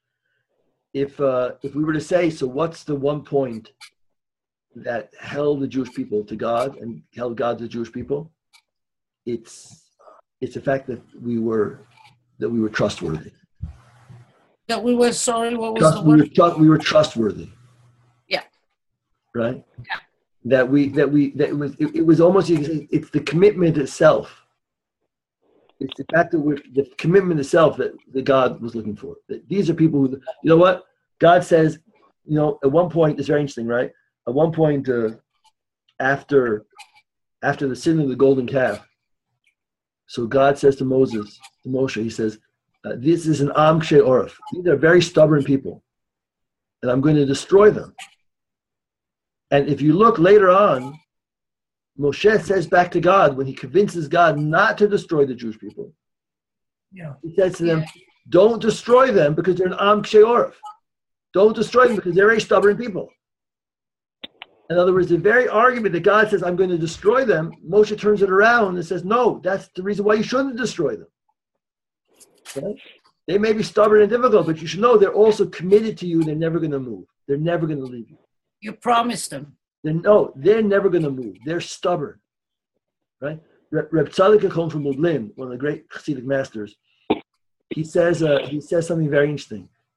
if uh, if we were to say, so what's the one point that held the Jewish people to God and held God to the Jewish people? It's it's the fact that we were that we were trustworthy. That we were sorry. What was Trust, the we, word? were, we were trustworthy. Yeah. Right. Yeah. That we that we that it was it, it was almost it's the commitment itself. It's the fact that we're the commitment itself that, that God was looking for. That these are people who, you know what, God says, you know, at one point, it's very interesting, right? At one point, uh, after after the sin of the golden calf, so God says to Moses, to Moshe, he says, uh, this is an Am Kshei Oref. These are very stubborn people, and I'm going to destroy them. And if you look later on, Moshe says back to God, when he convinces God not to destroy the Jewish people, Yeah. he says to them, don't destroy them because they're an Am Kshei Oref. Don't destroy them because they're very stubborn people. In other words, the very argument that God says, I'm going to destroy them, Moshe turns it around and says, no, that's the reason why you shouldn't destroy them. Right? They may be stubborn and difficult, but you should know they're also committed to you. They're never going to move. They're never going to leave you. You promised them. They're, no, they're never going to move. They're stubborn. Right? Reb Tzadok Echon from Lublin, one of the great Hasidic masters, he says, uh, he says something very interesting.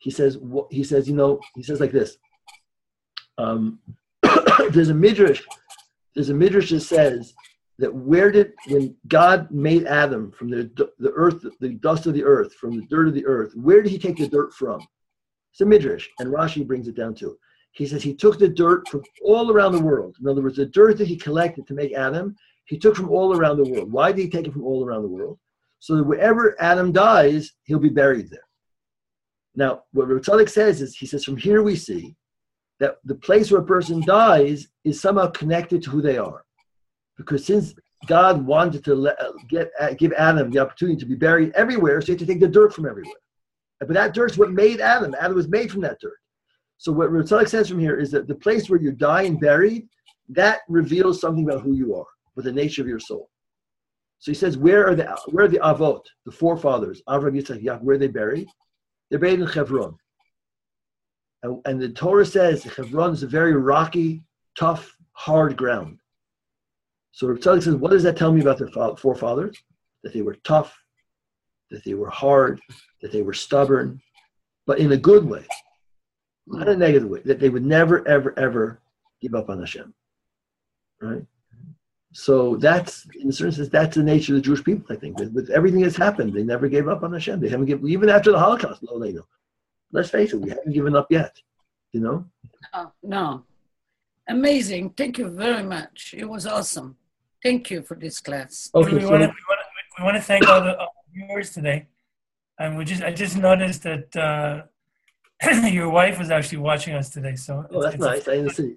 he says, he says, you know, he says like this. Um, there's a midrash, there's a midrash that says that where did, when God made Adam from the the earth, the dust of the earth, from the dirt of the earth, where did he take the dirt from? It's a midrash, and Rashi brings it down too. He says he took the dirt from all around the world. In other words, the dirt that he collected to make Adam, he took from all around the world. Why did he take it from all around the world? So that wherever Adam dies, he'll be buried there. Now, what Rav Tzadok says is, he says, from here we see that the place where a person dies is somehow connected to who they are. Because since God wanted to let, get give Adam the opportunity to be buried everywhere, so he had to take the dirt from everywhere. But that dirt's what made Adam. Adam was made from that dirt. So what Rav Tzadok says from here is that the place where you die and buried, that reveals something about who you are, with the nature of your soul. So he says, where are the where are the Avot, the forefathers, Avraham, Yitzchak, Yaakov, where are they buried? They're buried in Hebron. And, and the Torah says Hebron is a very rocky, tough, hard ground. So Rav Tzadok says, what does that tell me about their forefathers? That they were tough, that they were hard, that they were stubborn, but in a good way, not a negative way, that they would never, ever, ever give up on Hashem. Right? So that's, in a certain sense, that's the nature of the Jewish people, I think. With, with everything that's happened, they never gave up on Hashem. They haven't given, even after the Holocaust, no, they know. Let's face it, we haven't given up yet, you know? No, no. Amazing. Thank you very much. It was awesome. Thank you for this class. Okay, we, so, want to, we, want to, we want to thank all the, all the viewers today. And we just I just noticed that uh, your wife was actually watching us today. So oh, that's nice. I didn't see.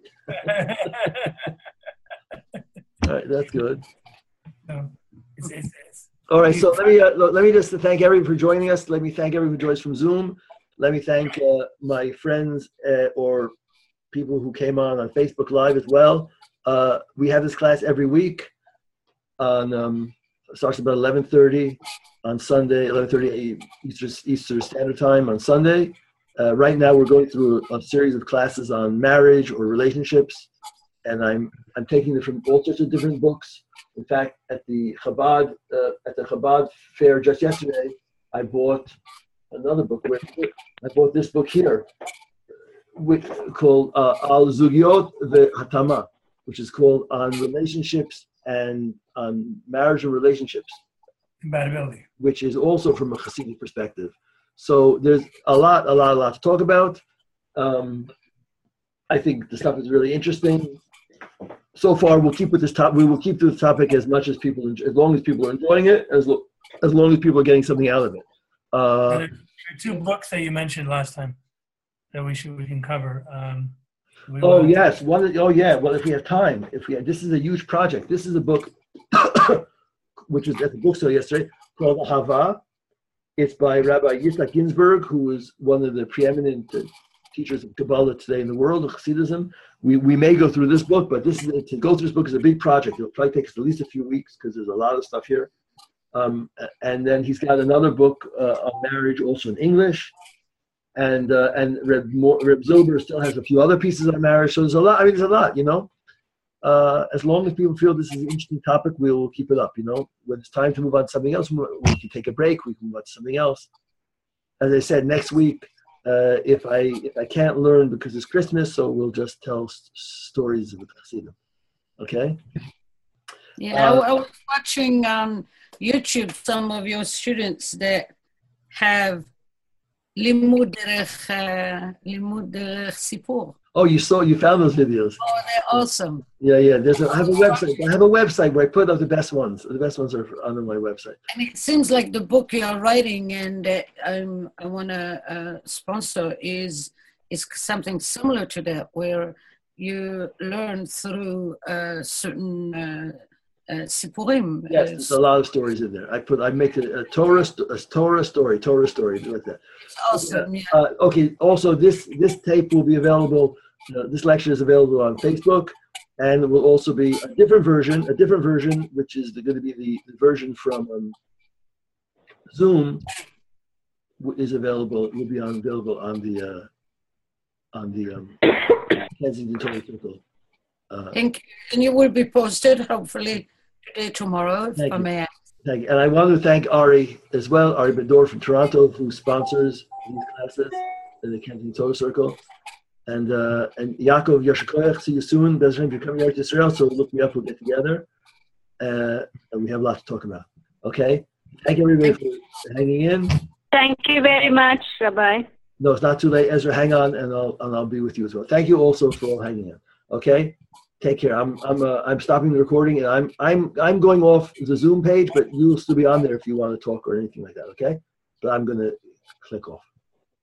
All right, that's good. So it's, it's, it's, All right, so let me uh, let me just thank everyone for joining us. Let me thank everyone who joins from Zoom. Let me thank uh, my friends uh, or people who came on on Facebook Live as well. Uh, we have this class every week. On um, it starts about eleven thirty on Sunday, eleven thirty Eastern Eastern Standard Time on Sunday. Uh, right now, we're going through a, a series of classes on marriage or relationships, and I'm I'm taking them from all sorts of different books. In fact, at the Chabad uh, at the Chabad fair just yesterday, I bought another book. I bought this book here, which called uh, Al Zugiot ve'Hatama, which is called on relationships and on marriage and relationships, compatibility, which is also from a Hasidic perspective. So there's a lot, a lot, a lot to talk about. Um, I think the stuff is really interesting. So far, we'll keep with this top. We will keep this topic as much as people, enjoy, as long as people are enjoying it, as lo- as long as people are getting something out of it. Uh, there are two books that you mentioned last time that we should we can cover. Um, we oh will, yes, one. Oh yeah. Well, if we have time, if we have, this is a huge project. This is a book, which was at the bookstore yesterday, called Hava. It's by Rabbi Yitzhak Ginsburg, who is one of the preeminent uh, teachers of Kabbalah today in the world of Hasidism. We we may go through this book, but this is, to go through this book is a big project. It'll probably take us at least a few weeks because there's a lot of stuff here. Um, and then he's got another book uh, on marriage, also in English. And uh, and Reb, Mo- Reb Zilber still has a few other pieces on marriage. So there's a lot. I mean, there's a lot, you know. Uh, as long as people feel this is an interesting topic, we'll keep it up, you know. When it's time to move on to something else, we can take a break. We can move on to something else. As I said, next week, uh, if I if I can't learn because it's Christmas, so we'll just tell s- stories of the Hasidim. Okay? Yeah, Uh, I, I was watching on YouTube some of your students that have limud derech, uh, limud derech sipur. Oh, you saw, you found those videos. Oh, they're awesome. Yeah, yeah. There's a, I have a website. I have a website where I put up the best ones. The best ones are on my website. And it seems like the book you are writing and that um, I want to uh, sponsor is is something similar to that, where you learn through uh, certain uh, uh, sipurim. Yes, there's a lot of stories in there. I put, I make a, a Torah, sto- a Torah story, Torah story like that. It's awesome. Yeah. Uh, okay. Also, this this tape will be available. Uh, this lecture is available on Facebook, and it will also be a different version, a different version, which is going to be the, the version from um, Zoom, is available. Will be on, available on the uh, on the um, Kensington Torah Circle. Uh, Thank you. And you will be posted hopefully today, tomorrow, if Thank I you. may ask. Thank you. And I want to thank Ari as well, Ari Bedor from Toronto, who sponsors these classes. in the Canteen Torah Circle. And uh, and Yaakov Yashikoyach, see you soon. Bezrat Hashem, if you're coming out to Israel, so look me up, we'll get together. Uh, and we have a lot to talk about. Okay? Thank you everybody for hanging in. Thank you very much, Rabbi. No, it's not too late. Ezra, hang on, and I'll and I'll be with you as well. Thank you also for all hanging in. Okay? Take care. I'm I'm uh, I'm stopping the recording, and I'm I'm I'm going off the Zoom page, but you'll still be on there if you want to talk or anything like that. Okay? But I'm gonna click off.